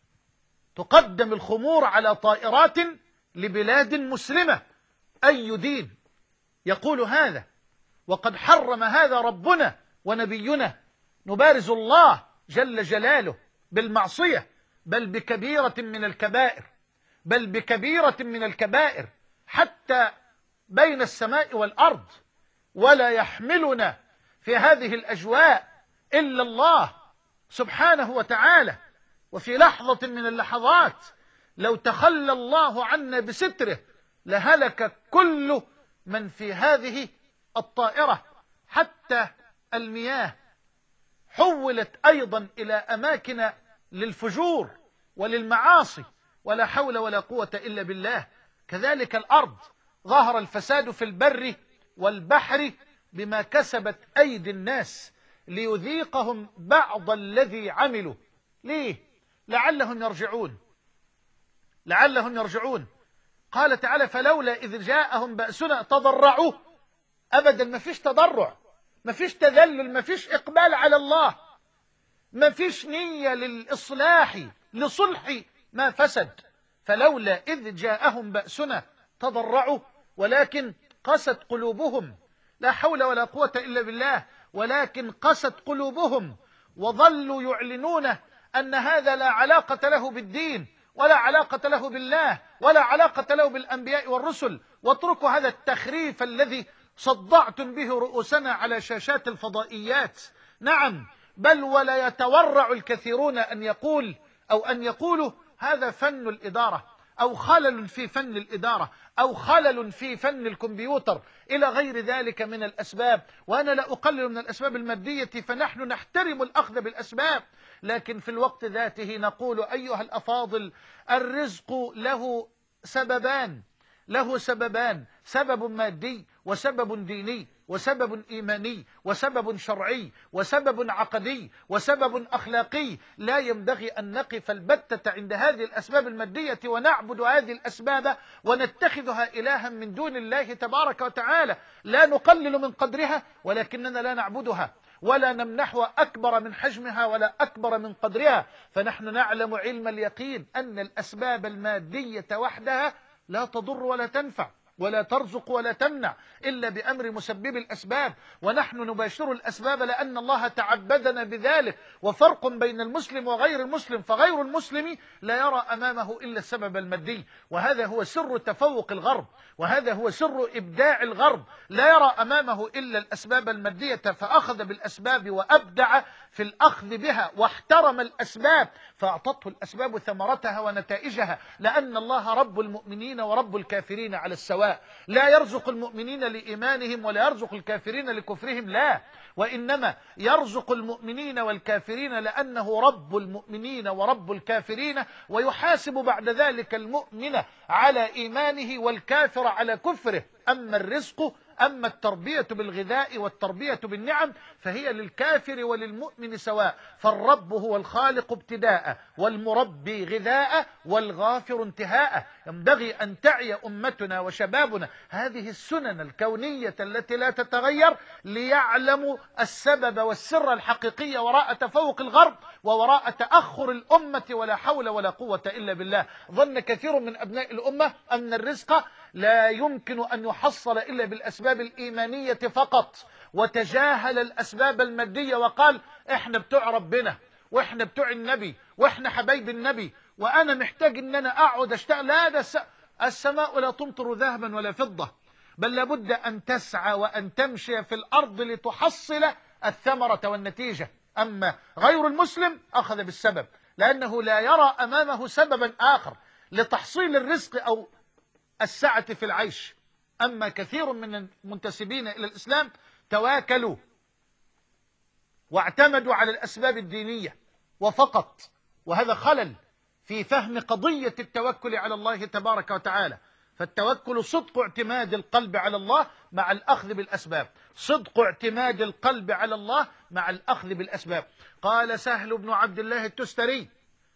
Speaker 1: تقدم الخمور على طائرات لبلاد مسلمة. أي دين يقول هذا؟ وقد حرم هذا ربنا ونبينا. نبارز الله جل جلاله بالمعصية، بل بكبيرة من الكبائر، بل بكبيرة من الكبائر حتى بين السماء والأرض. ولا يحملنا في هذه الأجواء إلا الله سبحانه وتعالى. وفي لحظة من اللحظات لو تخلى الله عنا بستره لهلك كل من في هذه الطائرة. حتى المياه حولت أيضا إلى أماكن للفجور وللمعاصي، ولا حول ولا قوة إلا بالله. كذلك الأرض، ظهر الفساد في البر والبحر بما كسبت أيدي الناس ليذيقهم بعض الذي عملوا. ليه؟ لعلهم يرجعون، لعلهم يرجعون. قال تعالى: فلولا إذ جاءهم بأسنا تضرعوا. أبدا، ما فيش تضرع، ما فيش تذلل، ما فيش إقبال على الله، ما فيش نية للإصلاح لصلح ما فسد. فلولا إذ جاءهم بأسنا تضرعوا ولكن قست قلوبهم. لا حول ولا قوة إلا بالله. ولكن قست قلوبهم وظلوا يعلنون أن هذا لا علاقة له بالدين ولا علاقة له بالله ولا علاقة له بالأنبياء والرسل. واتركوا هذا التخريف الذي صدعتم به رؤوسنا على شاشات الفضائيات. نعم، بل ولا يتورع الكثيرون أن يقول أو أن يقولوا هذا فن الإدارة، أو خلل في فن الإدارة، أو خلل في فن الكمبيوتر، إلى غير ذلك من الأسباب. وأنا لا أقلل من الأسباب المادية، فنحن نحترم الأخذ بالأسباب، لكن في الوقت ذاته نقول أيها الأفاضل: الرزق له سببان، له سببان، سبب مادي وسبب ديني وسبب إيماني وسبب شرعي وسبب عقدي وسبب أخلاقي. لا ينبغي أن نقف البتة عند هذه الأسباب المادية ونعبد هذه الأسباب ونتخذها إلها من دون الله تبارك وتعالى. لا نقلل من قدرها، ولكننا لا نعبدها ولا نمنحها أكبر من حجمها ولا أكبر من قدرها. فنحن نعلم علم اليقين أن الأسباب المادية وحدها لا تضر ولا تنفع ولا ترزق ولا تمنع إلا بأمر مسبب الأسباب، ونحن نباشر الأسباب لأن الله تعبدنا بذلك. وفرق بين المسلم وغير المسلم، فغير المسلم لا يرى أمامه إلا السبب المادي، وهذا هو سر تفوق الغرب، وهذا هو سر إبداع الغرب. لا يرى أمامه إلا الأسباب المادية، فأخذ بالأسباب وأبدع في الأخذ بها واحترم الأسباب، فأعطته الأسباب ثمرتها ونتائجها، لأن الله رب المؤمنين ورب الكافرين على السواء. لا يرزق المؤمنين لإيمانهم ولا يرزق الكافرين لكفرهم، لا، وإنما يرزق المؤمنين والكافرين لأنه رب المؤمنين ورب الكافرين، ويحاسب بعد ذلك المؤمن على إيمانه والكافر على كفره. أما الرزق، أما التربية بالغذاء والتربية بالنعم فهي للكافر وللمؤمن سواء، فالرب هو الخالق ابتداء والمربي غذاء والغافر انتهاء. ينبغي أن تعي أمتنا وشبابنا هذه السنن الكونية التي لا تتغير، ليعلموا السبب والسر الحقيقي وراء تفوق الغرب ووراء تأخر الأمة، ولا حول ولا قوة إلا بالله. ظن كثير من أبناء الأمة أن الرزق لا يمكن أن يحصل إلا بالأسباب الإيمانية فقط، وتجاهل الأسباب المادية وقال إحنا بتوع ربنا وإحنا بتوع النبي وإحنا حبايب النبي وأنا محتاج أن أنا أقعد أشتغل. لا، ده السماء لا تمطر ذهبا ولا فضة، بل لابد أن تسعى وأن تمشي في الأرض لتحصل الثمرة والنتيجة. أما غير المسلم أخذ بالسبب لأنه لا يرى أمامه سببا آخر لتحصيل الرزق أو السعة في العيش. أما كثير من المنتسبين إلى الإسلام تواكلوا واعتمدوا على الأسباب الدينية وفقط، وهذا خلل في فهم قضية التوكل على الله تبارك وتعالى. فالتوكل صدق اعتماد القلب على الله مع الأخذ بالأسباب، صدق اعتماد القلب على الله مع الأخذ بالأسباب. قال سهل بن عبد الله التستري: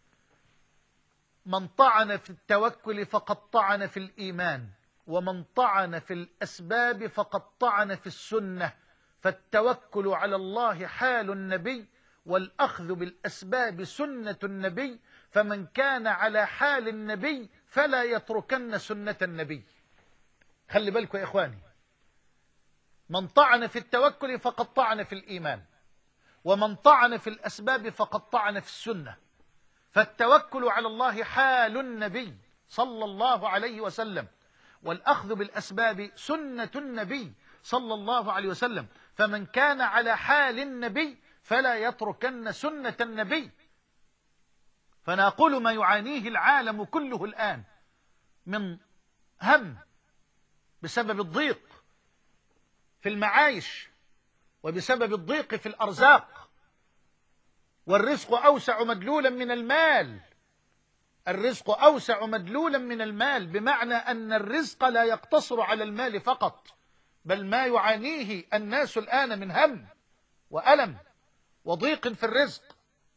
Speaker 1: من طعن في التوكل فقد طعن في الإيمان، ومن طعن في الأسباب فقد طعن في السنة. فالتوكل على الله حال النبي، والأخذ بالأسباب سنة النبي، فمن كان على حال النبي فلا يتركن سنة النبي. خلي بالكم يا إخواني، من طعن في التوكل فقد طعن في الإيمان، ومن طعن في الأسباب فقد طعن في السنة. فالتوكل على الله حال النبي صلى الله عليه وسلم، والأخذ بالأسباب سنة النبي صلى الله عليه وسلم، فمن كان على حال النبي فلا يتركن سنة النبي. فنقول ما يعانيه العالم كله الآن من هم بسبب الضيق في المعايش وبسبب الضيق في الأرزاق، والرزق أوسع مدلولا من المال. الرزق أوسع مدلولا من المال، بمعنى أن الرزق لا يقتصر على المال فقط، بل ما يعانيه الناس الآن من هم وألم وضيق في الرزق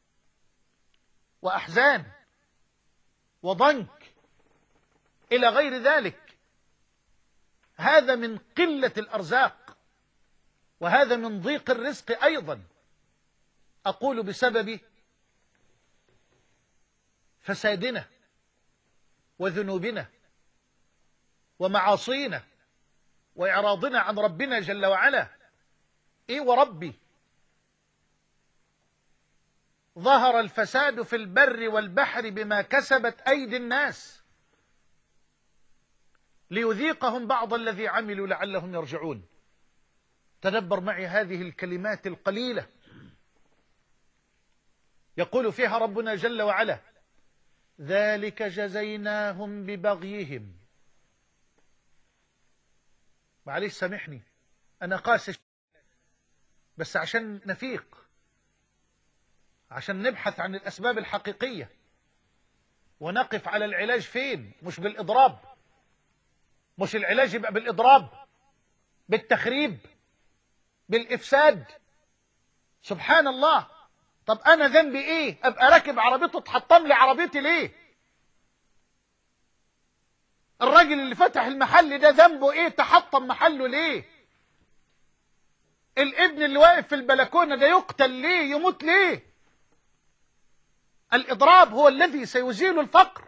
Speaker 1: وأحزان وضنك إلى غير ذلك. هذا من قلة الأرزاق، وهذا من ضيق الرزق أيضا. أقول بسبب فسادنا وذنوبنا ومعاصينا وإعراضنا عن ربنا جل وعلا. إيه وربي، ظهر الفساد في البر والبحر بما كسبت أيدي الناس ليذيقهم بعض الذي عملوا لعلهم يرجعون. تدبر معي هذه الكلمات القليلة، يقول فيها ربنا جل وعلا: ذلك جزيناهم ببغيهم. معلش سامحني أنا قاسي، بس عشان نفيق، عشان نبحث عن الأسباب الحقيقية ونقف على العلاج فين، مش بالإضراب. مش العلاج يبقى بالإضراب، بالتخريب، بالإفساد. سبحان الله. طب أنا ذنبي إيه؟ أبقى راكب عربيته تحطم لي عربيتي ليه؟ الراجل اللي فتح المحل ده ذنبه إيه؟ تحطم محله ليه؟ الابن اللي واقف في البلكونة ده يقتل ليه؟ يموت ليه؟ الإضراب هو الذي سيزيل الفقر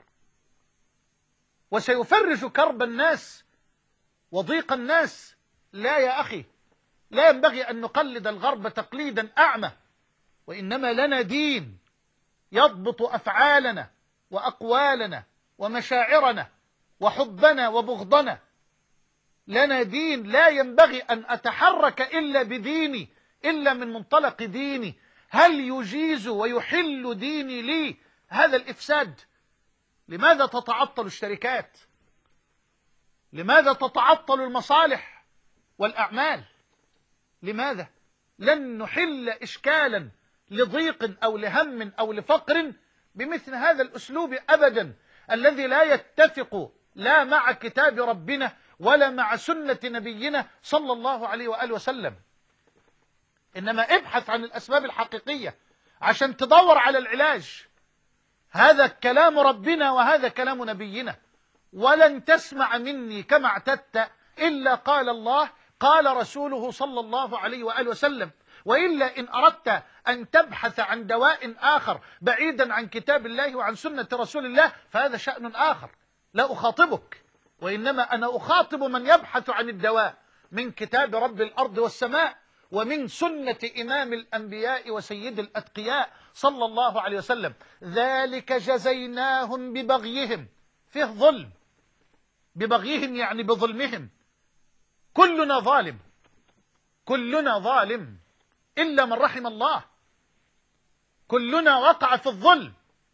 Speaker 1: وسيفرج كرب الناس وضيق الناس. لا يا أخي، لا ينبغي أن نقلد الغرب تقليدا أعمى، وإنما لنا دين يضبط أفعالنا وأقوالنا ومشاعرنا وحبنا وبغضنا. لنا دين، لا ينبغي أن أتحرك إلا بديني، إلا من منطلق ديني. هل يجيز ويحل ديني لي هذا الإفساد؟ لماذا تتعطل الشركات؟ لماذا تتعطل المصالح والأعمال؟ لماذا؟ لن نحل إشكالا لضيق أو لهم أو لفقر بمثل هذا الأسلوب أبدا، الذي لا يتفق لا مع كتاب ربنا ولا مع سنة نبينا صلى الله عليه وآله وسلم. إنما ابحث عن الأسباب الحقيقية عشان تدور على العلاج. هذا كلام ربنا وهذا كلام نبينا، ولن تسمع مني كما اعتدت إلا قال الله قال رسوله صلى الله عليه وآله وسلم. وإلا إن أردت أن تبحث عن دواء آخر بعيدا عن كتاب الله وعن سنة رسول الله فهذا شأن آخر، لا أخاطبك، وإنما أنا أخاطب من يبحث عن الدواء من كتاب رب الأرض والسماء ومن سنة إمام الأنبياء وسيد الأتقياء صلى الله عليه وسلم. ذلك جزيناهم ببغيهم، فيه ظلم، ببغيهم يعني بظلمهم. كلنا ظالم، كلنا ظالم إلا من رحم الله، كلنا وقع في الظلم.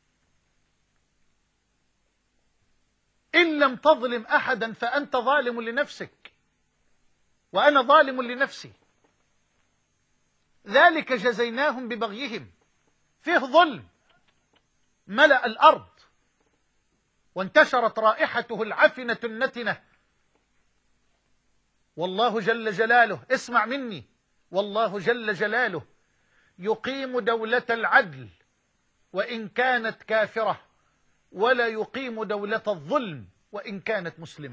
Speaker 1: إن لم تظلم أحدا فأنت ظالم لنفسك وأنا ظالم لنفسي. ذلك جزيناهم ببغيهم، فيه ظلم، ملأ الأرض وانتشرت رائحته العفنة النتنة. والله جل جلاله، اسمع مني، والله جل جلاله يقيم دولة العدل وإن كانت كافرة، ولا يقيم دولة الظلم وإن كانت مسلمة.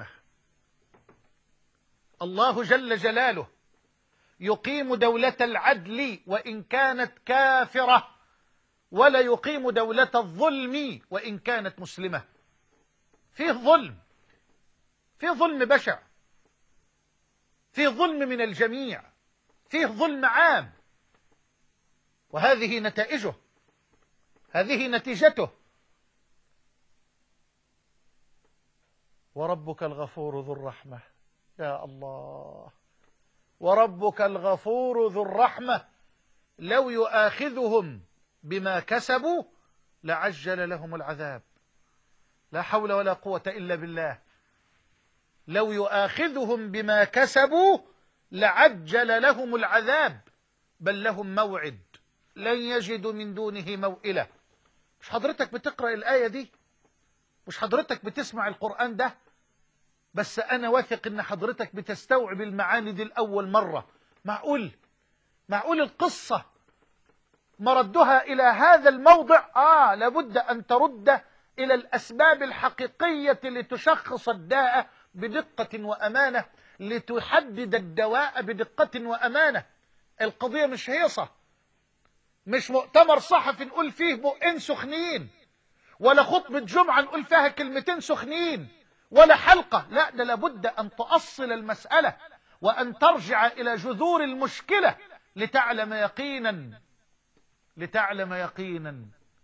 Speaker 1: الله جل جلاله يقيم دولة العدل وإن كانت كافرة، ولا يقيم دولة الظلم وإن كانت مسلمة. فيه ظلم، فيه ظلم بشع، فيه ظلم من الجميع، فيه ظلم عام، وهذه نتائجه، هذه نتيجته. وربك الغفور ذو الرحمة، يا الله، وربك الغفور ذو الرحمة لو يؤاخذهم بما كسبوا لعجل لهم العذاب. لا حول ولا قوة إلا بالله. لو يؤاخذهم بما كسبوا لعجل لهم العذاب، بل لهم موعد لن يجدوا من دونه موئلة. مش حضرتك بتقرأ الآية دي؟ مش حضرتك بتسمع القرآن ده؟ بس أنا واثق إن حضرتك بتستوعب المعاني دي الأول مرة. معقول معقول القصة مردها إلى هذا الموضع؟ آه لابد أن ترد إلى الأسباب الحقيقية لتشخص الداء بدقة وأمانة، لتحدد الدواء بدقة وأمانة. القضية مش هيصة، مش مؤتمر صحفي نقول فيه بقين سخنين، ولا خطبة جمعة نقول فيها كلمتين سخنين، ولا حلقة. لا، ده لابد أن تؤصل المسألة وأن ترجع إلى جذور المشكلة لتعلم يقينا لتعلم يقينا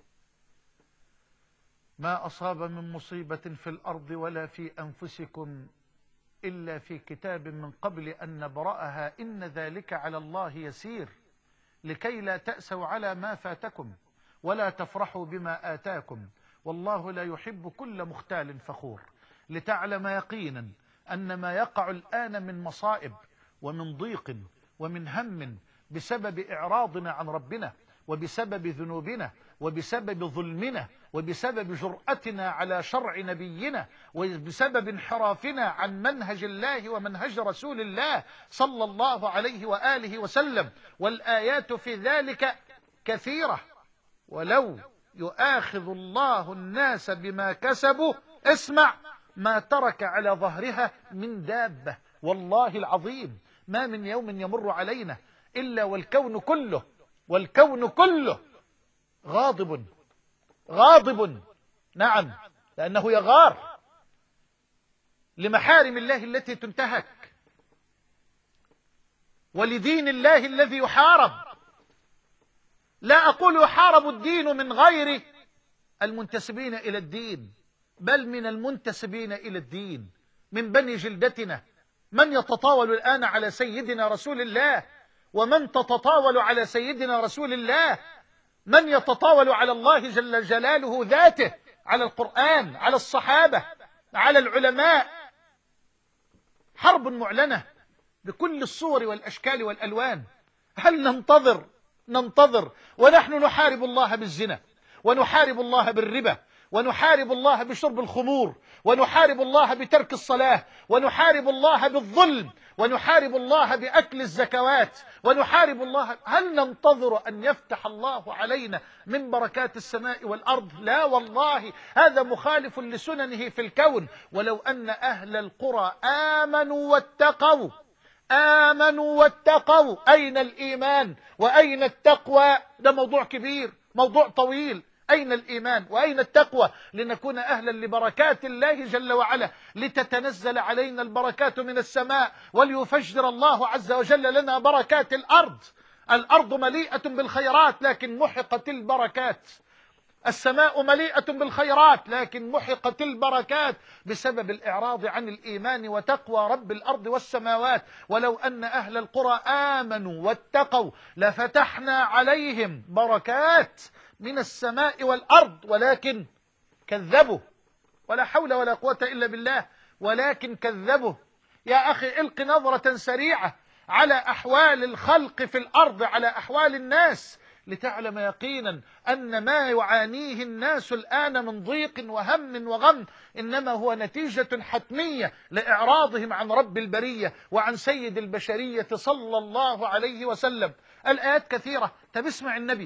Speaker 1: ما أصاب من مصيبة في الأرض ولا في أنفسكم إلا في كتاب من قبل أن نبرأها إن ذلك على الله يسير، لكي لا تأسوا على ما فاتكم ولا تفرحوا بما آتاكم والله لا يحب كل مختال فخور. لتعلم يقينا أن ما يقع الآن من مصائب ومن ضيق ومن هم بسبب إعراضنا عن ربنا وبسبب ذنوبنا وبسبب ظلمنا وبسبب جرأتنا على شرع نبينا وبسبب انحرافنا عن منهج الله ومنهج رسول الله صلى الله عليه وآله وسلم. والآيات في ذلك كثيرة. ولو يؤاخذ الله الناس بما كسبوا اسمع ما ترك على ظهرها من دابة. والله العظيم ما من يوم يمر علينا إلا والكون كله والكون كله غاضب غاضب نعم، لأنه يغار لمحارم الله التي تنتهك ولدين الله الذي يحارب. لا أقول يحارب الدين من غير المنتسبين إلى الدين، بل من المنتسبين إلى الدين من بني جلدتنا، من يتطاول الآن على سيدنا رسول الله، ومن تتطاول على سيدنا رسول الله، من يتطاول على الله جل جلاله ذاته، على القرآن، على الصحابة، على العلماء. حرب معلنة بكل الصور والأشكال والألوان. هل ننتظر ننتظر ونحن نحارب الله بالزنا، ونحارب الله بالربا، ونحارب الله بشرب الخمور، ونحارب الله بترك الصلاة، ونحارب الله بالظلم، ونحارب الله بأكل الزكوات، ونحارب الله؟ هل ننتظر أن يفتح الله علينا من بركات السماء والأرض؟ لا والله، هذا مخالف لسننه في الكون. ولو أن أهل القرى آمنوا واتقوا آمنوا واتقوا. أين الإيمان وأين التقوى؟ ده موضوع كبير، موضوع طويل. أين الإيمان وأين التقوى لنكون أهلا لبركات الله جل وعلا، لتتنزل علينا البركات من السماء، وليفجر الله عز وجل لنا بركات الأرض. الأرض مليئة بالخيرات لكن محقت البركات. السماء مليئة بالخيرات لكن محقت البركات بسبب الإعراض عن الإيمان وتقوى رب الأرض والسماوات. ولو أن أهل القرى آمنوا واتقوا لفتحنا عليهم بركات من السماء والأرض، ولكن كذبوا. ولا حول ولا قوة إلا بالله، ولكن كذبوا. يا أخي الق نظرة سريعة على أحوال الخلق في الأرض، على أحوال الناس، لتعلم يقينا أن ما يعانيه الناس الآن من ضيق وهم وغم إنما هو نتيجة حتمية لإعراضهم عن رب البرية وعن سيد البشرية صلى الله عليه وسلم. الآيات كثيرة. طب اسمع النبي،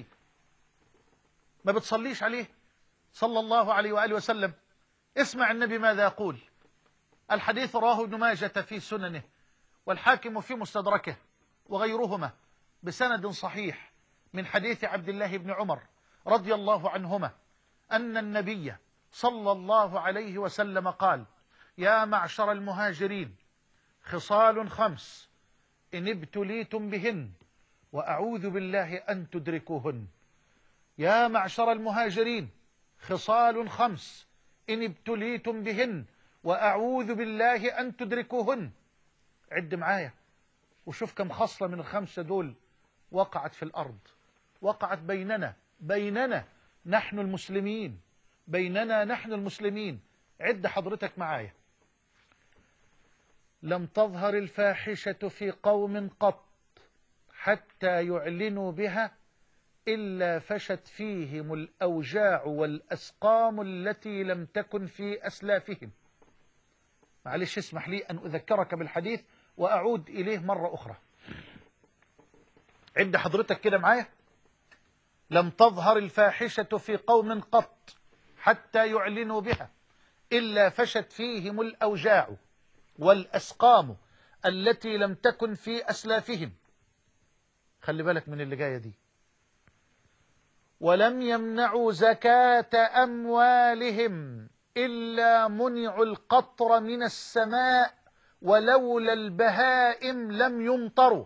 Speaker 1: ما بتصليش عليه صلى الله عليه وآله وسلم؟ اسمع النبي ماذا يقول. الحديث رواه ابن ماجة في سننه، والحاكم في مستدركه، وغيرهما بسند صحيح من حديث عبد الله بن عمر رضي الله عنهما أن النبي صلى الله عليه وسلم قال: يا معشر المهاجرين خصال خمس إن ابتليتم بهن وأعوذ بالله أن تدركوهن. يا معشر المهاجرين خصال خمس إن ابتليتم بهن وأعوذ بالله أن تدركوهن. عد معايا وشوف كم خصلة من الخمسة دول وقعت في الأرض، وقعت بيننا بيننا نحن المسلمين، بيننا نحن المسلمين. عد حضرتك معايا. لم تظهر الفاحشة في قوم قط حتى يعلنوا بها إلا فشت فيهم الأوجاع والأسقام التي لم تكن في أسلافهم. معلش اسمح لي أن أذكرك بالحديث وأعود إليه مرة أخرى. عد حضرتك كده معايا. لم تظهر الفاحشة في قوم قط حتى يعلنوا بها إلا فشت فيهم الأوجاع والأسقام التي لم تكن في أسلافهم. خلي بالك من اللي جاية دي. ولم يمنعوا زكاة أموالهم إلا منعوا القطر من السماء ولولا البهائم لم يمطروا.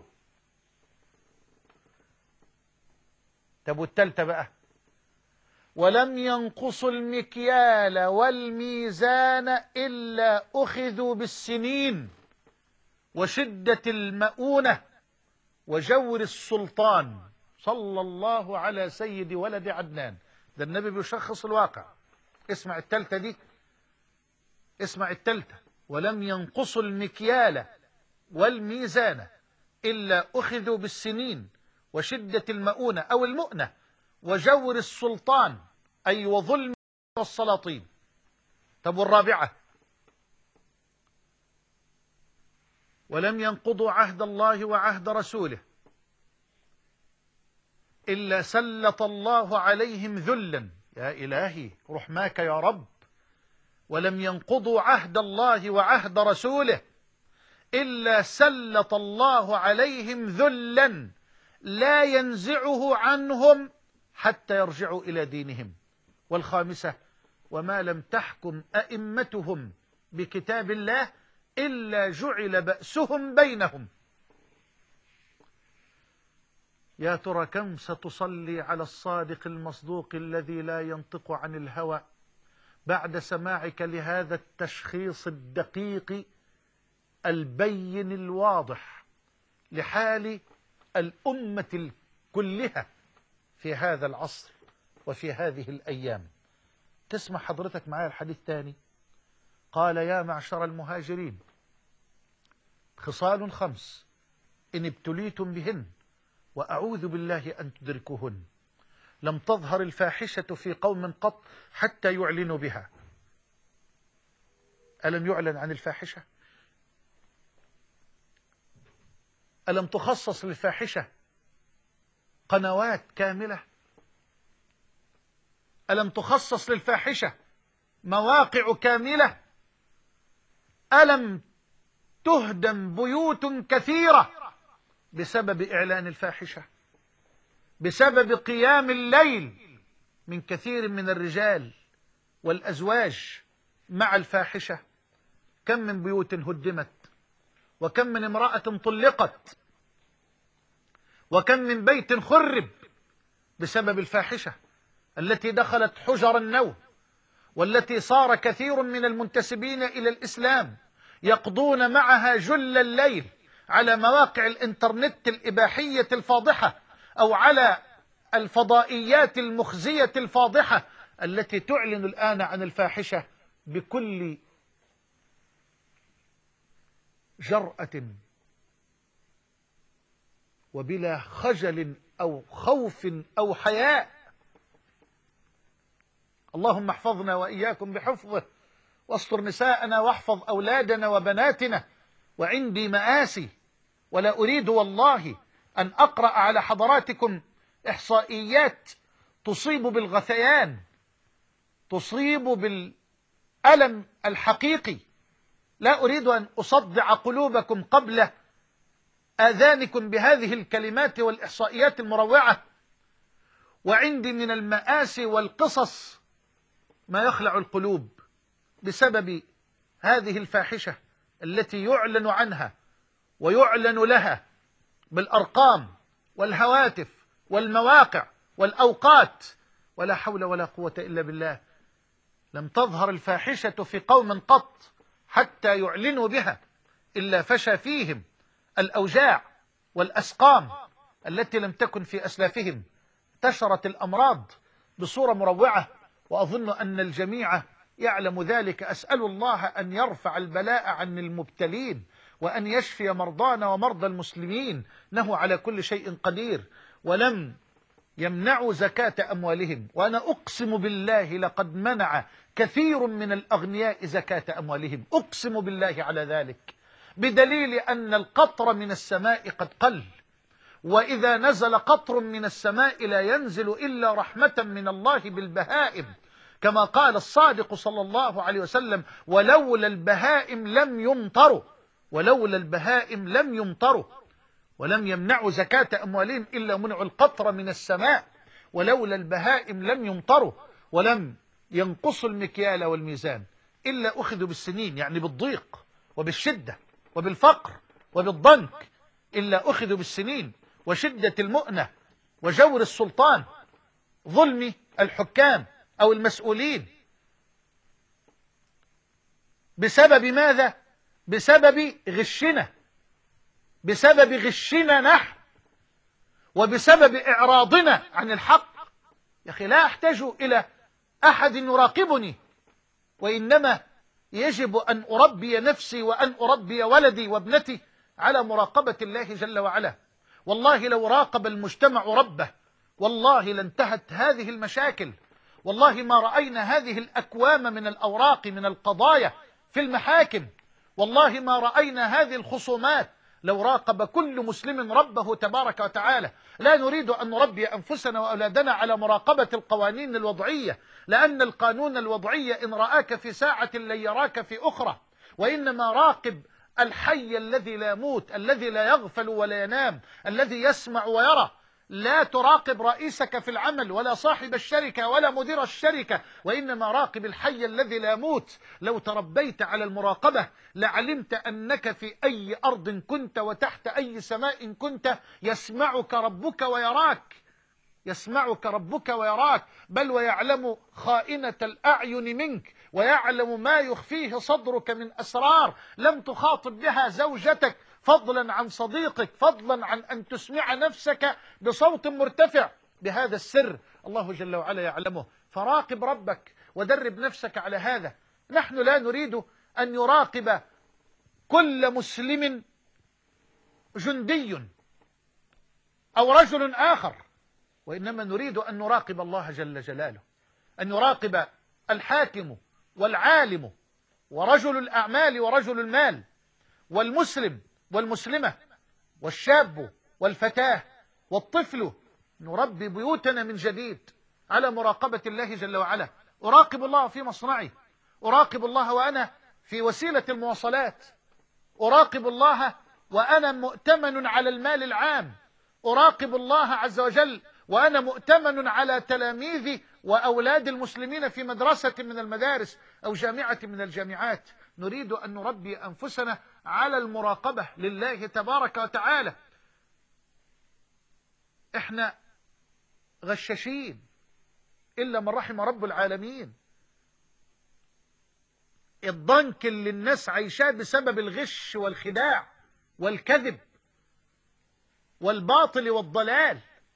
Speaker 1: طب والتالتة بقى: ولم ينقصوا المكيال والميزان إلا أخذوا بالسنين وشدة المؤونة وجور السلطان. صلى الله على سيد ولد عدنان. ده النبي بيشخص الواقع. اسمع التالتة دي، اسمع التالتة: ولم ينقصوا المكيال والميزان إلا أخذوا بالسنين وشدة المؤونة أو المؤنة وجور السلطان أي وظلم والسلاطين. طب والرابعة، ولم ينقضوا عهد الله وعهد رسوله إلا سلط الله عليهم ذلا. يا إلهي رحماك يا رب. ولم ينقضوا عهد الله وعهد رسوله إلا سلط الله عليهم ذلا لا ينزعه عنهم حتى يرجعوا إلى دينهم. والخامسة، وما لم تحكم أئمتهم بكتاب الله إلا جعل بأسهم بينهم. يا ترى كم ستصلي على الصادق المصدوق الذي لا ينطق عن الهوى بعد سماعك لهذا التشخيص الدقيق البين الواضح لحال الأمة كلها في هذا العصر وفي هذه الأيام؟ تسمع حضرتك معايا الحديث الثاني. قال: يا معشر المهاجرين، خصال خمس إن ابتليتم بهن وأعوذ بالله أن تدركوهن. لم تظهر الفاحشة في قوم قط حتى يعلنوا بها. ألم يعلن عن الفاحشة؟ ألم تخصص للفاحشة قنوات كاملة؟ ألم تخصص للفاحشة مواقع كاملة؟ ألم تهدم بيوت كثيرة بسبب إعلان الفاحشة، بسبب قيام الليل من كثير من الرجال والأزواج مع الفاحشة؟ كم من بيوت هدمت، وكم من امرأة طلقت، وكم من بيت خرب بسبب الفاحشة التي دخلت حجر النوم، والتي صار كثير من المنتسبين إلى الإسلام يقضون معها جل الليل على مواقع الإنترنت الإباحية الفاضحة أو على الفضائيات المخزية الفاضحة التي تعلن الآن عن الفاحشة بكل جرأة وبلا خجل أو خوف أو حياء. اللهم احفظنا وإياكم بحفظه، واستر نساءنا واحفظ أولادنا وبناتنا. وعندي مآسي، ولا أريد والله أن أقرأ على حضراتكم إحصائيات تصيب بالغثيان، تصيب بالألم الحقيقي. لا أريد أن أصدع قلوبكم قبل آذانكم بهذه الكلمات والإحصائيات المروعة. وعندي من المآسي والقصص ما يخلع القلوب بسبب هذه الفاحشة التي يعلن عنها ويعلن لها بالأرقام والهواتف والمواقع والأوقات، ولا حول ولا قوة إلا بالله. لم تظهر الفاحشة في قوم قط حتى يعلنوا بها إلا فشى فيهم الأوجاع والأسقام التي لم تكن في أسلافهم. انتشرت الأمراض بصورة مروعة، وأظن أن الجميع يعلم ذلك. أسأل الله أن يرفع البلاء عن المبتلين وأن يشفي مرضانا ومرضى المسلمين، إنه على كل شيء قدير. ولم يمنعوا زكاة أموالهم، وأنا أقسم بالله لقد منع كثير من الأغنياء زكاة أموالهم، أقسم بالله على ذلك، بدليل أن القطر من السماء قد قل، وإذا نزل قطر من السماء لا ينزل إلا رحمة من الله بالبهائم، كما قال الصادق صلى الله عليه وسلم: ولولا البهائم لم يمطروا، ولولا البهائم لم يمطروا. ولم يمنعوا زكاة أموالهم إلا منعوا القطر من السماء، ولولا البهائم لم يمطروا. ولم ينقصوا المكيال والميزان إلا أخذوا بالسنين، يعني بالضيق وبالشدة وبالفقر وبالضنك، إلا أخذوا بالسنين وشدة المؤنة وجور السلطان، ظلم الحكام أو المسؤولين. بسبب ماذا؟ بسبب غشنا، بسبب غشنا نحن، وبسبب إعراضنا عن الحق. يا أخي لا أحتاج إلى أحد يراقبني، وإنما يجب أن أربي نفسي وأن أربي ولدي وابنتي على مراقبة الله جل وعلا. والله لو راقب المجتمع ربه والله لانتهت هذه المشاكل، والله ما رأينا هذه الأكوام من الأوراق من القضايا في المحاكم، والله ما رأينا هذه الخصومات لو راقب كل مسلم ربه تبارك وتعالى. لا نريد أن نربي أنفسنا وأولادنا على مراقبة القوانين الوضعية، لأن القانون الوضعي إن رآك في ساعة لن يراك في أخرى، وإنما راقب الحي الذي لا يموت، الذي لا يغفل ولا ينام، الذي يسمع ويرى. لا تراقب رئيسك في العمل ولا صاحب الشركة ولا مدير الشركة، وإنما راقب الحي الذي لا يموت. لو تربيت على المراقبة لعلمت أنك في أي أرض كنت وتحت أي سماء كنت يسمعك ربك ويراك، يسمعك ربك ويراك، بل ويعلم خائنة الأعين منك، ويعلم ما يخفيه صدرك من أسرار لم تخاطب بها زوجتك، فضلا عن صديقك، فضلا عن أن تسمع نفسك بصوت مرتفع بهذا السر الله جل وعلا يعلمه. فراقب ربك ودرب نفسك على هذا. نحن لا نريد أن يراقب كل مسلم جندي أو رجل آخر، وإنما نريد أن نراقب الله جل جلاله، أن يراقب الحاكم والعالم ورجل الأعمال ورجل المال والمسلم والمسلمة والشاب والفتاة والطفل. نربي بيوتنا من جديد على مراقبة الله جل وعلا. أراقب الله في مصنعي، أراقب الله وأنا في وسيلة المواصلات، أراقب الله وأنا مؤتمن على المال العام، أراقب الله عز وجل وأنا مؤتمن على تلاميذي وأولاد المسلمين في مدرسة من المدارس أو جامعة من الجامعات. نريد أن نربي أنفسنا على المراقبة لله تبارك وتعالى. إحنا غشاشين إلا من رحم رب العالمين. الضنك اللي الناس عايشاه بسبب الغش والخداع والكذب والباطل والضلال.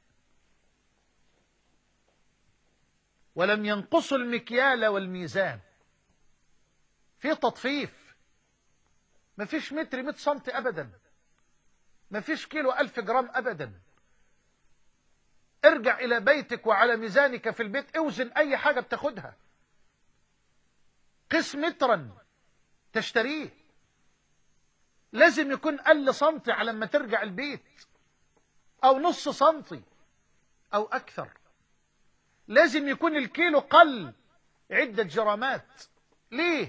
Speaker 1: ولم ينقصوا المكيال والميزان، في تطفيف، ما فيش متر مئة سنتي أبدا، ما فيش كيلو ألف جرام أبدا. ارجع إلى بيتك وعلى ميزانك في البيت اوزن أي حاجة بتاخدها، قس مترا تشتريه، لازم يكون قل سنتي على ما ترجع البيت، أو نص سنتي أو أكثر. لازم يكون الكيلو قل عدة جرامات. ليه؟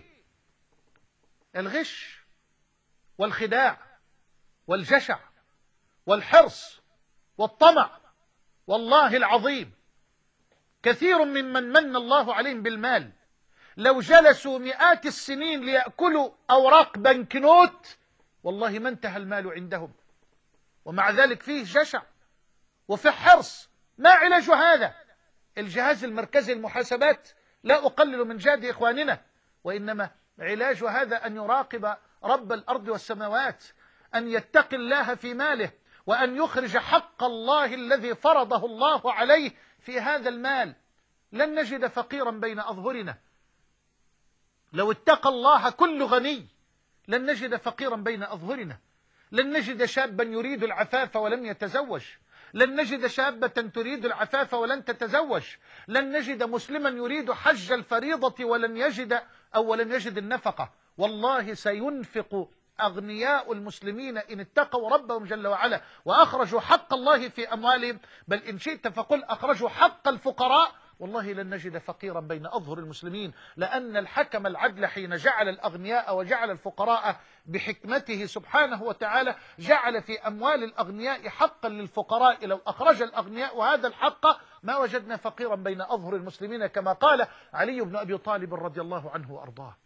Speaker 1: الغش والخداع والجشع والحرص والطمع. والله العظيم كثير ممن من الله عليهم بالمال لو جلسوا مئات السنين ليأكلوا أوراق بنكنوت والله ما انتهى المال عندهم، ومع ذلك فيه جشع وفيه حرص. ما علاج هذا؟ الجهاز المركزي المحاسبات لا أقلل من جهد إخواننا، وإنما علاج هذا أن يراقب رب الأرض والسماوات، أن يتقي الله في ماله، وأن يخرج حق الله الذي فرضه الله عليه في هذا المال. لن نجد فقيرا بين أظهرنا. لو اتقى الله كل غني لن نجد فقيرا بين أظهرنا. لن نجد شابا يريد العفاف ولم يتزوج، لن نجد شابة تريد العفاف ولن تتزوج، لن نجد مسلما يريد حج الفريضة ولن يجد أو ولن يجد النفقة. والله سينفق أغنياء المسلمين إن اتقوا ربهم جل وعلا وأخرجوا حق الله في أموالهم، بل إن شئت فقل أخرجوا حق الفقراء. والله لن نجد فقيرا بين أظهر المسلمين، لأن الحكم العدل حين جعل الأغنياء وجعل الفقراء بحكمته سبحانه وتعالى جعل في أموال الأغنياء حقا للفقراء. لو أخرج الأغنياء هذا الحق ما وجدنا فقيرا بين أظهر المسلمين، كما قال علي بن أبي طالب رضي الله عنه وأرضاه.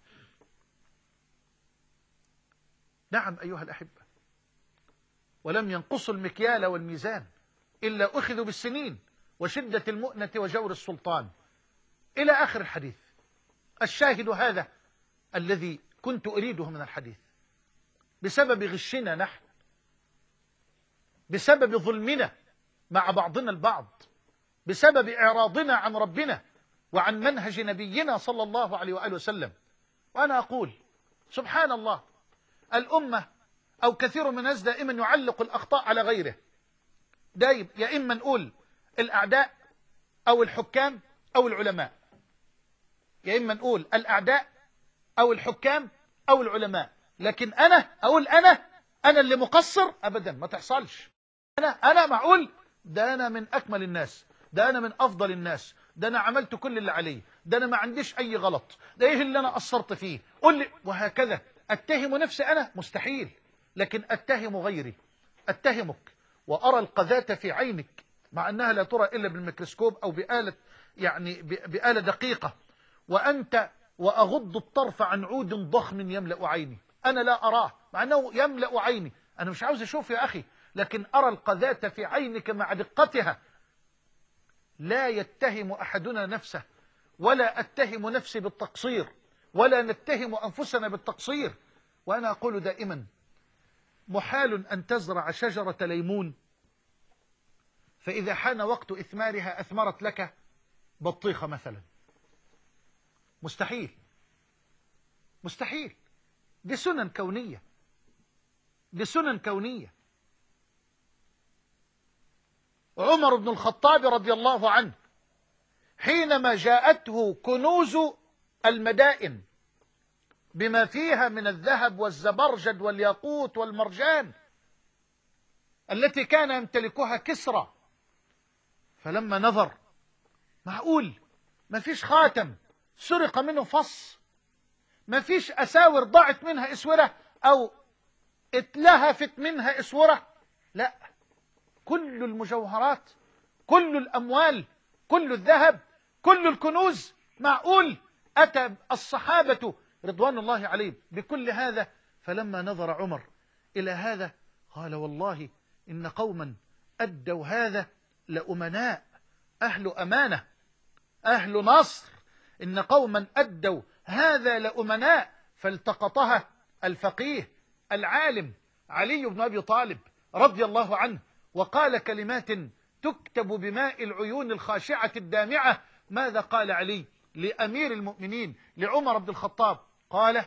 Speaker 1: نعم أيها الأحبة، ولم ينقصوا المكيال والميزان إلا أخذوا بالسنين وشدة المؤنة وجور السلطان، إلى آخر الحديث. الشاهد هذا الذي كنت أريده من الحديث. بسبب غشنا نحن، بسبب ظلمنا مع بعضنا البعض، بسبب إعراضنا عن ربنا وعن منهج نبينا صلى الله عليه وآله وسلم. وأنا أقول سبحان الله، الأمة أو كثير من الناس دائما يعلق الأخطاء على غيره. دايم يا إما نقول الأعداء أو الحكام أو العلماء، يا إما نقول الأعداء أو الحكام أو العلماء، لكن أنا أقول أنا أنا اللي مقصر أبدا، ما تحصلش. أنا أنا معقول؟ ده أنا من أكمل الناس، ده أنا من أفضل الناس، ده أنا عملت كل اللي عليه، ده أنا ما عنديش أي غلط، ده إيه اللي أنا قصرت فيه، قل لي. وهكذا أتهم نفسي أنا؟ مستحيل. لكن أتهم غيري، أتهمك وأرى القذاة في عينك، مع أنها لا ترى إلا بالميكروسكوب أو بآلة، يعني بآلة دقيقة، وأنت وأغض الطرف عن عود ضخم يملأ عيني، أنا لا أراه مع أنه يملأ عيني، أنا مش عاوز أشوف يا أخي، لكن أرى القذاة في عينك مع دقتها. لا يتهم أحدنا نفسه، ولا أتهم نفسي بالتقصير، ولا نتهم أنفسنا بالتقصير. وأنا أقول دائما محال أن تزرع شجرة ليمون فإذا حان وقت إثمارها أثمرت لك بطيخة مثلا، مستحيل، مستحيل. دي سنن كونية، دي سنن كونية. عمر بن الخطاب رضي الله عنه حينما جاءته كنوز المدائن بما فيها من الذهب والزبرجد والياقوت والمرجان التي كان يمتلكها كسرى، فلما نظر، معقول ما فيش خاتم سرق منه فص، ما فيش أساور ضاعت منها إسورة أو اتلهفت منها إسورة، لا، كل المجوهرات، كل الأموال، كل الذهب، كل الكنوز. معقول؟ أتى الصحابة رضوان الله عليهم بكل هذا. فلما نظر عمر إلى هذا قال والله إن قوما أدوا هذا لأمناء، أهل أمانة، أهل نصر، إن قوما أدوا هذا لأمناء. فالتقطها الفقيه العالم علي بن أبي طالب رضي الله عنه، وقال كلمات تكتب بماء العيون الخاشعة الدامعة. ماذا قال علي لأمير المؤمنين لعمر بن الخطاب؟ قال: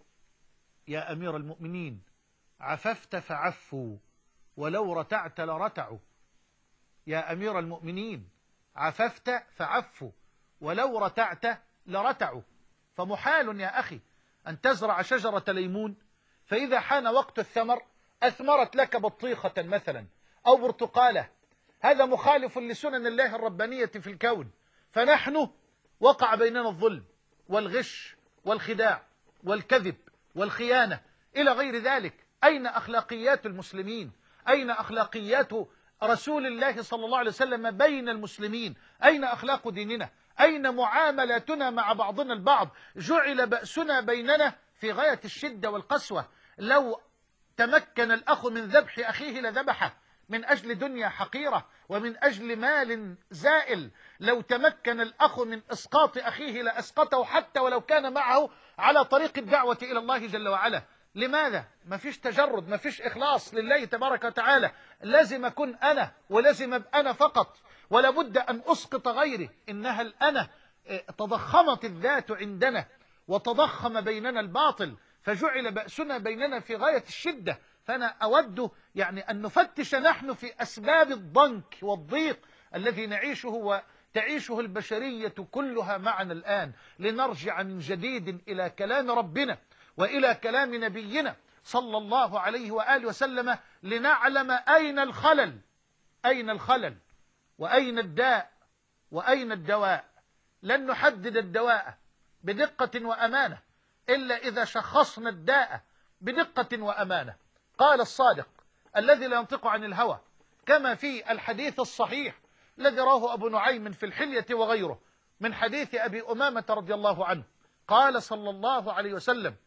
Speaker 1: يا أمير المؤمنين عففت فعفوا ولو رتعت لرتعوا. يا أمير المؤمنين عففت فعفوا ولو رتعت لرتعوا. فمحال يا أخي أن تزرع شجرة ليمون فإذا حان وقت الثمر أثمرت لك بطيخة مثلا أو برتقالة. هذا مخالف لسنن الله الربانية في الكون. فنحن وقع بيننا الظلم والغش والخداع والكذب والخيانة إلى غير ذلك. أين أخلاقيات المسلمين؟ أين أخلاقيات رسول الله صلى الله عليه وسلم بين المسلمين؟ أين أخلاق ديننا؟ أين معاملاتنا مع بعضنا البعض؟ جعل بأسنا بيننا في غاية الشدة والقسوة. لو تمكن الأخ من ذبح أخيه لذبحه من أجل دنيا حقيرة ومن أجل مال زائل. لو تمكن الأخ من إسقاط أخيه لأسقطه حتى ولو كان معه على طريق الدعوة إلى الله جل وعلا. لماذا؟ ما فيش تجرد، ما فيش إخلاص لله تبارك وتعالى. لازم أكون أنا ولازم أبقى أنا فقط، ولا بد أن أسقط غيري. إنها الأنا تضخمت الذات عندنا وتضخم بيننا الباطل، فجعل بأسنا بيننا في غاية الشدة. فأنا أود يعني أن نفتش نحن في أسباب الضنك والضيق الذي نعيشه وتعيشه البشرية كلها معنا الآن، لنرجع من جديد إلى كلام ربنا وإلى كلام نبينا صلى الله عليه وآله وسلم، لنعلم أين الخلل، أين الخلل وأين الداء وأين الدواء. لن نحدد الدواء بدقة وأمانة إلا إذا شخصنا الداء بدقة وأمانة. قال الصادق الذي لا ينطق عن الهوى كما في الحديث الصحيح الذي رواه أبو نعيم في الحلية وغيره من حديث أبي أمامة رضي الله عنه، قال صلى الله عليه وسلم: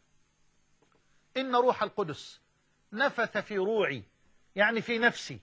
Speaker 1: إن روح القدس نفث في روعي، يعني في نفسي،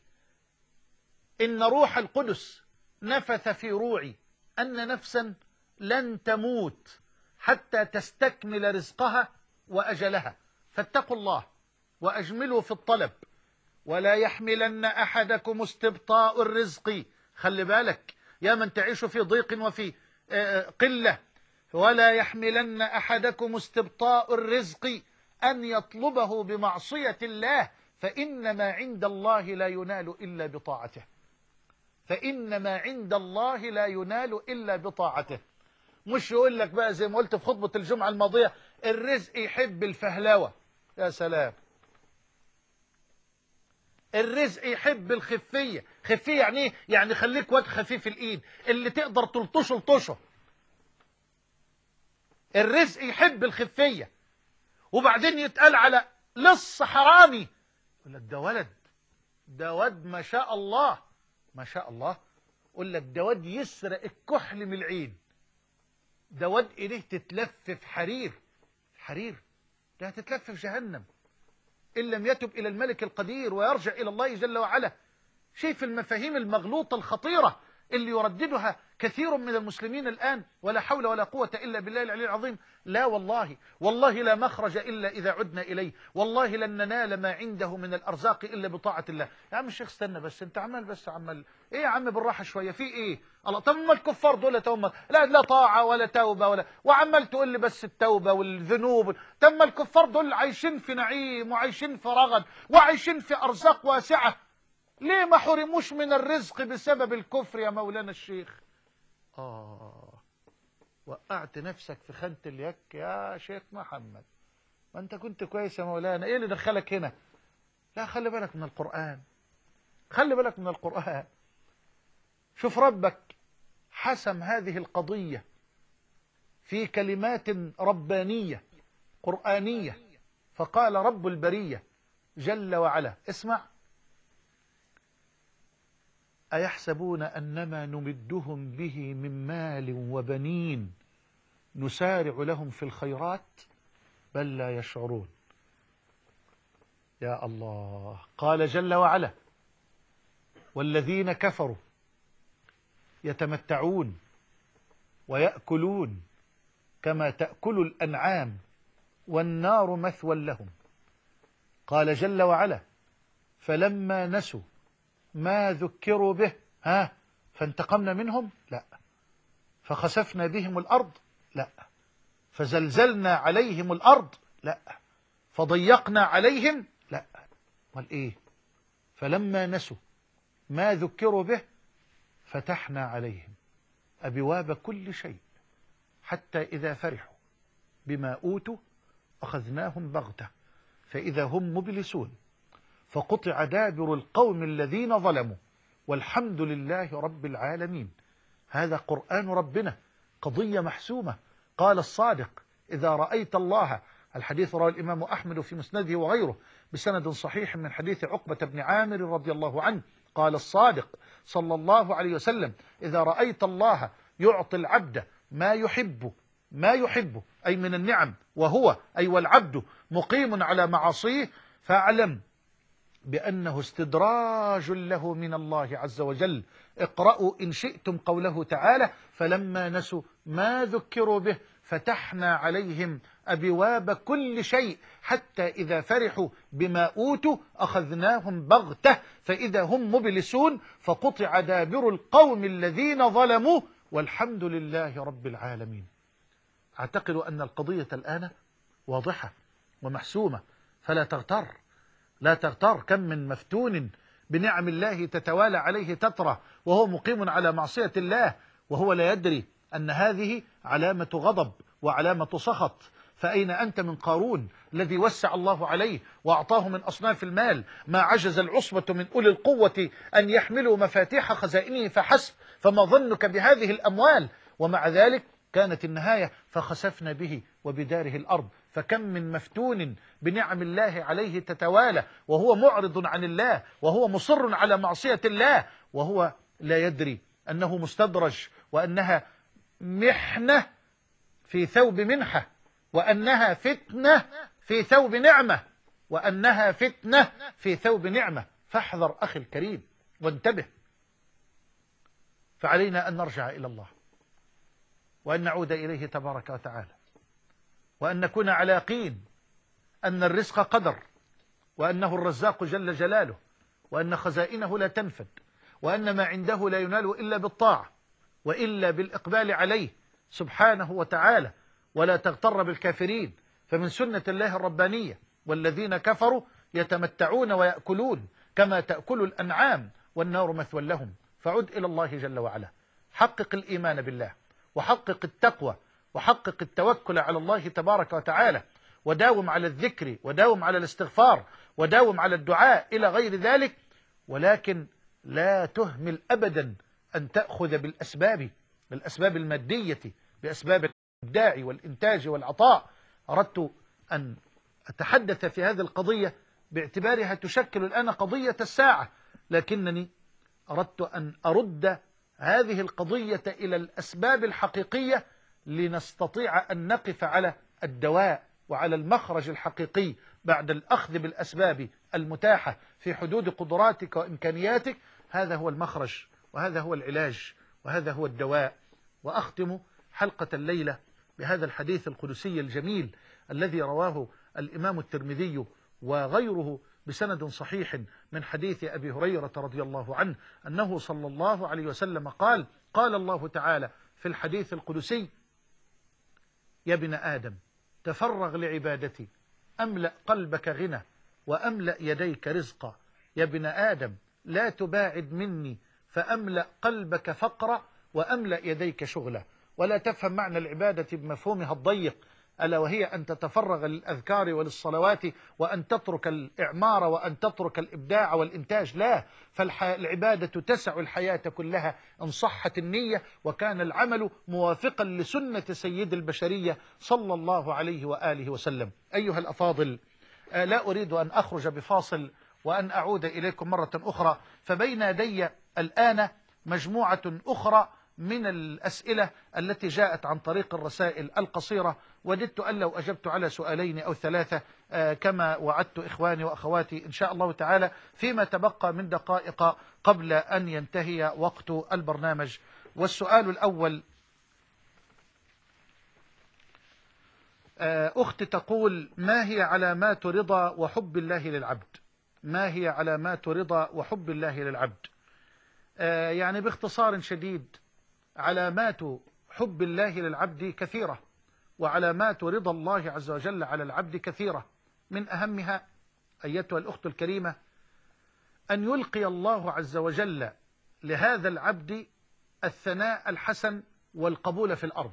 Speaker 1: إن روح القدس نفث في روعي أن نفسا لن تموت حتى تستكمل رزقها وأجلها، فاتقوا الله وأجملوا في الطلب، ولا يحملن أحدكم استبطاء الرزق. خلي بالك يا من تعيش في ضيق وفي قلة، ولا يحملن أحدكم استبطاء الرزق أن يطلبه بمعصية الله، فإن ما عند الله لا ينال إلا بطاعته. فإن ما عند الله لا ينال إلا بطاعته. مش يقول لك بقى زي ما قلت في خطبة الجمعة الماضية الرزق يحب الفهلوة. يا سلام. الرزق يحب الخفية. خفية يعني ايه؟ يعني خليك واد خفيف الإيد اللي تقدر تلطشه لطشه. الرزق يحب الخفية. وبعدين يتقال على لص حرامي يقول لك ده ولد، ده واد ما شاء الله ما شاء الله. يقول لك ده واد يسرق الكحل من العين، ده واد ايديه تتلف في حرير. حرير ده هتتلف في جهنم إن لم يتب إلى الملك القدير ويرجع إلى الله جل وعلا. شايف المفاهيم المغلوطة الخطيرة اللي يرددها كثير من المسلمين الآن؟ ولا حول ولا قوة إلا بالله العلي العظيم. لا والله، والله لا مخرج إلا إذا عدنا إليه، والله لن ننال ما عنده من الأرزاق إلا بطاعة الله. يا عم الشيخ استنى بس، أنت عمال بس عمال إيه يا عم بالراحة شوية، في إيه؟ الله طب ما الكفار دول توم لا لا طاعة ولا توبة ولا، وعمال تقول لي بس التوبة والذنوب. طب ما الكفار دول عايشين في نعيم وعايشين في رغد وعايشين في أرزاق واسعة، ليه ما حرموش من الرزق بسبب الكفر يا مولانا الشيخ؟ آه وقعت نفسك في خانة اليك يا شيخ محمد. ما أنت كنت كويس يا مولانا، إيه اللي دخلك هنا؟ لا خلي بالك من القرآن، خلي بالك من القرآن. شوف ربك حسم هذه القضية في كلمات ربانية قرآنية، فقال رب البرية جل وعلا اسمع: أيحسبون أنما نمدهم به من مال وبنين نسارع لهم في الخيرات بل لا يشعرون. يا الله. قال جل وعلا: والذين كفروا يتمتعون ويأكلون كما تأكل الأنعام والنار مثوى لهم. قال جل وعلا: فلما نسوا ما ذكروا به ها فانتقمنا منهم لا، فخسفنا بهم الأرض لا، فزلزلنا عليهم الأرض لا، فضيقنا عليهم لا. قال إيه؟ فلما نسوا ما ذكروا به فتحنا عليهم أبواب كل شيء حتى إذا فرحوا بما أوتوا أخذناهم بغتة فإذا هم مبلسون فقطع دابر القوم الذين ظلموا والحمد لله رب العالمين. هذا قرآن ربنا، قضية محسومة. قال الصادق: إذا رأيت الله، الحديث رواه الإمام أحمد في مسنده وغيره بسند صحيح من حديث عقبة بن عامر رضي الله عنه، قال الصادق صلى الله عليه وسلم: إذا رأيت الله يعطي العبد ما يحب ما يحب أي من النعم، وهو أي والعبد مقيم على معاصيه، فاعلم بأنه استدراج له من الله عز وجل. اقرأوا إن شئتم قوله تعالى: فلما نسوا ما ذكروا به فتحنا عليهم أبواب كل شيء حتى إذا فرحوا بما أوتوا أخذناهم بغتة فإذا هم مبلسون فقطع دابر القوم الذين ظلموا والحمد لله رب العالمين. أعتقد أن القضية الآن واضحة ومحسومة، فلا تغتر لا تغتر. كم من مفتون بنعم الله تتوالى عليه تترى وهو مقيم على معصية الله وهو لا يدري أن هذه علامة غضب وعلامة سخط. فأين أنت من قارون الذي وسع الله عليه وأعطاه من أصناف المال ما عجز العصبة من أولي القوة أن يحملوا مفاتيح خزائنه فحسب، فما ظنك بهذه الأموال؟ ومع ذلك كانت النهاية فخسفنا به وبداره الأرض. فكم من مفتون بنعم الله عليه تتوالى وهو معرض عن الله وهو مصر على معصية الله وهو لا يدري أنه مستدرج وأنها محنة في ثوب منحة وأنها فتنة في ثوب نعمة وأنها فتنة في ثوب نعمة. فاحذر أخي الكريم وانتبه. فعلينا أن نرجع إلى الله وأن نعود إليه تبارك وتعالى وأن نكون على يقين أن الرزق قدر وأنه الرزاق جل جلاله وأن خزائنه لا تنفد وأن ما عنده لا ينال إلا بالطاعة وإلا بالإقبال عليه سبحانه وتعالى. ولا تغتر بالكافرين، فمن سنة الله الربانية: والذين كفروا يتمتعون ويأكلون كما تأكل الأنعام والنار مثوى لهم. فعد إلى الله جل وعلا، حقق الإيمان بالله، وحقق التقوى، وحقق التوكل على الله تبارك وتعالى، وداوم على الذكر، وداوم على الاستغفار، وداوم على الدعاء إلى غير ذلك. ولكن لا تهمل أبدا أن تأخذ بالأسباب، بالأسباب المادية، بأسباب الإبداع والإنتاج والعطاء. أردت أن أتحدث في هذه القضية باعتبارها تشكل الآن قضية الساعة، لكنني أردت أن أرد هذه القضية إلى الأسباب الحقيقية لنستطيع أن نقف على الدواء وعلى المخرج الحقيقي بعد الأخذ بالأسباب المتاحة في حدود قدراتك وإمكانياتك. هذا هو المخرج، وهذا هو العلاج، وهذا هو الدواء. وأختم حلقة الليلة بهذا الحديث القدسي الجميل الذي رواه الإمام الترمذي وغيره بسند صحيح من حديث أبي هريرة رضي الله عنه أنه صلى الله عليه وسلم قال: قال الله تعالى في الحديث القدسي: يا ابن آدم تفرغ لعبادتي أملأ قلبك غنى وأملأ يديك رزقا. يا ابن آدم لا تباعد مني فأملأ قلبك فقرا وأملأ يديك شغلا. ولا تفهم معنى العبادة بمفهومها الضيق، ألا وهي أن تتفرغ للأذكار وللصلوات وأن تترك الإعمار وأن تترك الإبداع والإنتاج. لا، فالعبادة تسع الحياة كلها إن صحت النية وكان العمل موافقا لسنة سيد البشرية صلى الله عليه وآله وسلم. أيها الأفاضل، لا أريد أن أخرج بفاصل وأن أعود إليكم مرة أخرى، فبين يدي الآن مجموعة أخرى من الأسئلة التي جاءت عن طريق الرسائل القصيرة. وددت أن لو أجبت على سؤالين أو ثلاثة كما وعدت إخواني وأخواتي إن شاء الله تعالى فيما تبقى من دقائق قبل أن ينتهي وقت البرنامج. والسؤال الأول، أخت تقول: ما هي علامات رضا وحب الله للعبد؟ ما هي علامات رضا وحب الله للعبد؟ يعني باختصار شديد، علامات حب الله للعبد كثيرة، وعلامات رضا الله عز وجل على العبد كثيرة. من أهمها أيتها الأخت الكريمة أن يلقي الله عز وجل لهذا العبد الثناء الحسن والقبول في الأرض.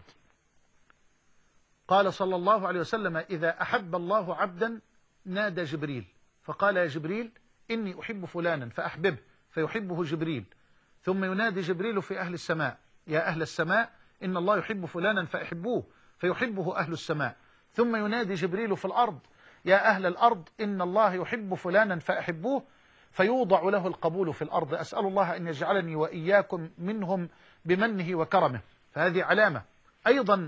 Speaker 1: قال صلى الله عليه وسلم: إذا أحب الله عبدا نادى جبريل فقال: يا جبريل إني أحب فلانا فأحببه، فيحبه جبريل. ثم ينادي جبريل في أهل السماء: يا أهل السماء إن الله يحب فلانا فأحبوه، فيحبه أهل السماء. ثم ينادي جبريل في الأرض: يا أهل الأرض إن الله يحب فلانا فأحبوه، فيوضع له القبول في الأرض. أسأل الله أن يجعلني وإياكم منهم بمنه وكرمه. فهذه علامة. أيضا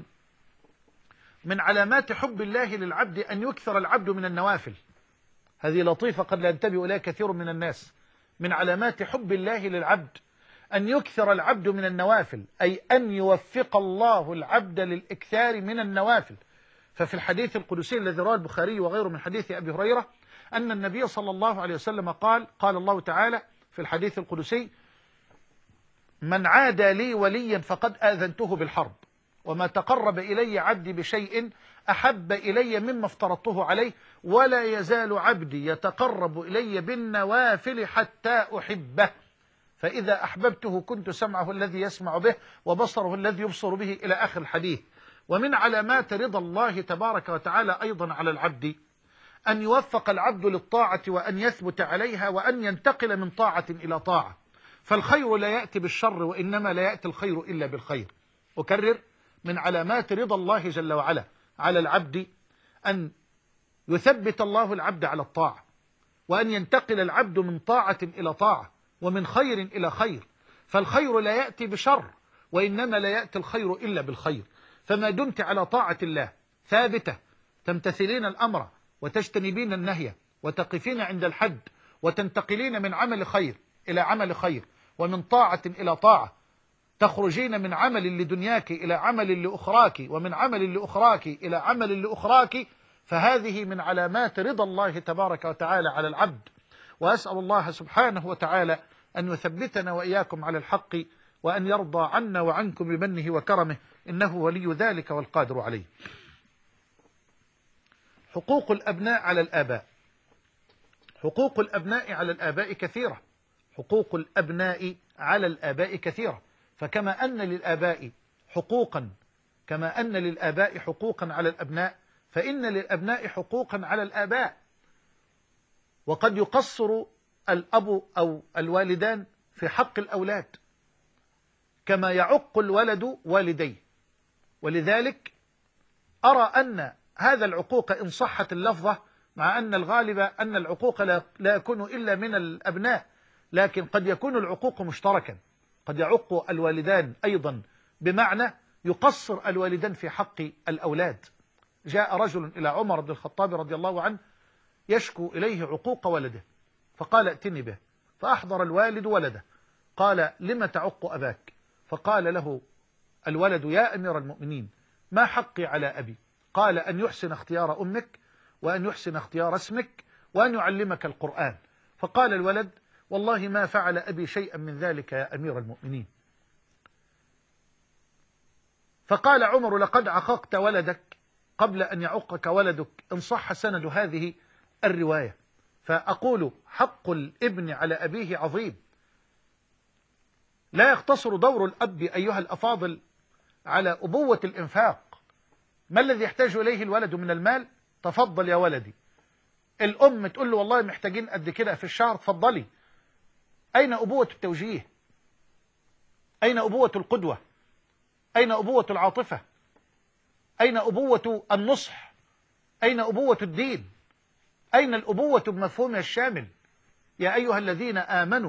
Speaker 1: من علامات حب الله للعبد أن يكثر العبد من النوافل. هذه لطيفة قد لا ينتبه إليها كثير من الناس. من علامات حب الله للعبد أن يكثر العبد من النوافل، أي أن يوفق الله العبد للإكثار من النوافل. ففي الحديث القدسي الذي رواه البخاري وغيره من حديث أبي هريرة أن النبي صلى الله عليه وسلم قال: قال الله تعالى في الحديث القدسي: من عادى لي وليا فقد آذنته بالحرب، وما تقرب إلي عبدي بشيء أحب إلي مما افترضته عليه، ولا يزال عبدي يتقرب إلي بالنوافل حتى أحبه، فإذا أحببته كنت سمعه الذي يسمع به وبصره الذي يبصر به، إلى آخر الحديث. ومن علامات رضا الله تبارك وتعالى أيضا على العبد أن يوفق العبد للطاعة وأن يثبت عليها وأن ينتقل من طاعة إلى طاعة. فالخير لا يأتي بالشر، وإنما لا يأتي الخير إلا بالخير. أكرر: من علامات رضا الله جل وعلا على العبد أن يثبت الله العبد على الطاعة، وأن ينتقل العبد من طاعة إلى طاعة، ومن خير إلى خير. فالخير لا يأتي بشر، وإنما لا يأتي الخير إلا بالخير. فما دمت على طاعة الله ثابتة، تمتثلين الأمر وتجتنبين النهي وتقفين عند الحد، وتنتقلين من عمل خير إلى عمل خير، ومن طاعة إلى طاعة، تخرجين من عمل لدنياك إلى عمل لأخراك، ومن عمل لأخراك إلى عمل لأخراك، فهذه من علامات رضا الله تبارك وتعالى على العبد. وأسأل الله سبحانه وتعالى أن يثبتنا وإياكم على الحق، وأن يرضى عنا وعنكم بمنه وكرمه، إنه ولي ذلك والقادر عليه. حقوق الأبناء على الآباء. حقوق الأبناء على الآباء كثيرة. حقوق الأبناء على الآباء كثيرة. فكما أن للآباء حقوقا كما أن للآباء حقوقا على الأبناء، فإن للأبناء حقوقا على الآباء. وقد يقصر الأب أو الوالدان في حق الأولاد كما يعق الولد والديه. ولذلك أرى أن هذا العقوق إن صحت اللفظة، مع أن الغالب أن العقوق لا يكون إلا من الأبناء، لكن قد يكون العقوق مشتركا، قد يعق الوالدان أيضا بمعنى يقصر الوالدان في حق الأولاد. جاء رجل إلى عمر بن الخطاب رضي الله عنه يشكو إليه عقوق ولده، فقال ائتني به، فأحضر الوالد ولده، قال لم تعق أباك؟ فقال له الولد يا أمير المؤمنين ما حقي على أبي؟ قال أن يحسن اختيار أمك، وأن يحسن اختيار اسمك، وأن يعلمك القرآن. فقال الولد والله ما فعل أبي شيئا من ذلك يا أمير المؤمنين. فقال عمر لقد عققت ولدك قبل أن يعقك ولدك، إن صح سند هذه الرواية. فأقول حق الابن على أبيه عظيم. لا يقتصر دور الأب أيها الأفاضل على أبوة الإنفاق. ما الذي يحتاج إليه الولد من المال؟ تفضل يا ولدي. الأم تقول له والله محتاجين قد كده في الشهر، تفضلي. أين أبوة التوجيه؟ أين أبوة القدوة؟ أين أبوة العاطفة؟ أين أبوة النصح؟ أين أبوة الدين؟ أين الأبوة بمفهومها الشامل؟ يا أيها الذين آمنوا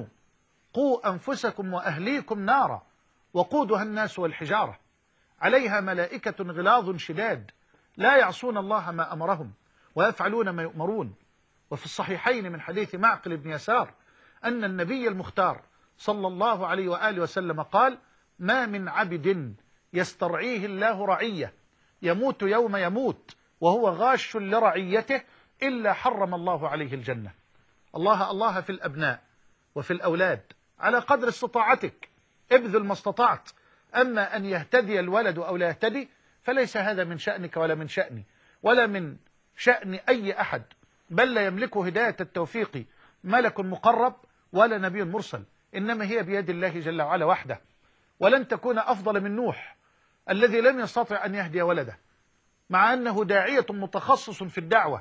Speaker 1: قوا أنفسكم وأهليكم نارا وقودها الناس والحجارة عليها ملائكة غلاظ شداد لا يعصون الله ما أمرهم ويفعلون ما يؤمرون. وفي الصحيحين من حديث معقل بن يسار أن النبي المختار صلى الله عليه وآله وسلم قال ما من عبد يسترعيه الله رعية يموت يوم يموت وهو غاش لرعيته إلا حرم الله عليه الجنة. الله الله في الأبناء وفي الأولاد على قدر استطاعتك، ابذل ما استطعت. أما أن يهتدي الولد أو لا يهتدي فليس هذا من شأنك ولا من شأني ولا من شأن أي أحد، بل لا يملك هداية التوفيق ملك مقرب ولا نبي مرسل، إنما هي بيد الله جل وعلا وحده. ولن تكون أفضل من نوح الذي لم يستطع أن يهدي ولده، مع أنه داعية متخصص في الدعوة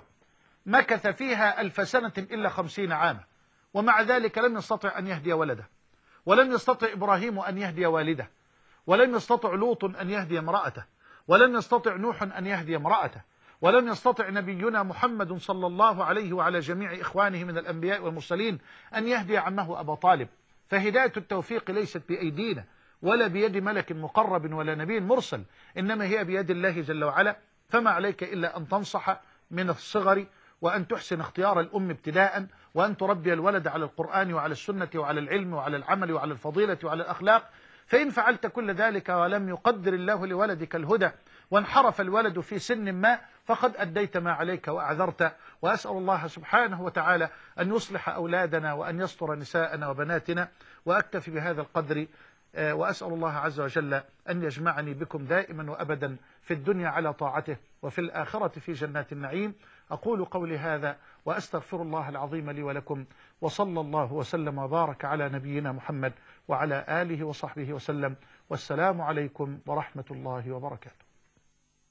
Speaker 1: مكث فيها ألف سنة إلا خمسين عاما، ومع ذلك لم يستطع أن يهدي ولده. ولم يستطع إبراهيم أن يهدي والده، ولم يستطع لوط أن يهدي امرأته، ولم يستطع نوح أن يهدي امرأته، ولم يستطع نبينا محمد صلى الله عليه وعلى جميع إخوانه من الأنبياء والمرسلين أن يهدي عمه أبا طالب. فهداية التوفيق ليست بأيدينا ولا بيد ملك مقرب ولا نبي مرسل، إنما هي بيد الله جل وعلا. فما عليك إلا أن تنصح من الصغر، وأن تحسن اختيار الأم ابتداء، وأن تربي الولد على القرآن وعلى السنة وعلى العلم وعلى العمل وعلى الفضيلة وعلى الأخلاق. فإن فعلت كل ذلك ولم يقدر الله لولدك الهدى وانحرف الولد في سن ما فقد أديت ما عليك وأعذرت. وأسأل الله سبحانه وتعالى أن يصلح أولادنا وأن يستر نساءنا وبناتنا. وأكتفي بهذا القدر، وأسأل الله عز وجل أن يجمعني بكم دائما وأبدا في الدنيا على طاعته وفي الآخرة في جنات النعيم. أقول قولي هذا وأستغفر الله العظيم لي ولكم، وصلى الله وسلم وبارك على نبينا محمد وعلى آله وصحبه وسلم. والسلام عليكم ورحمة الله وبركاته.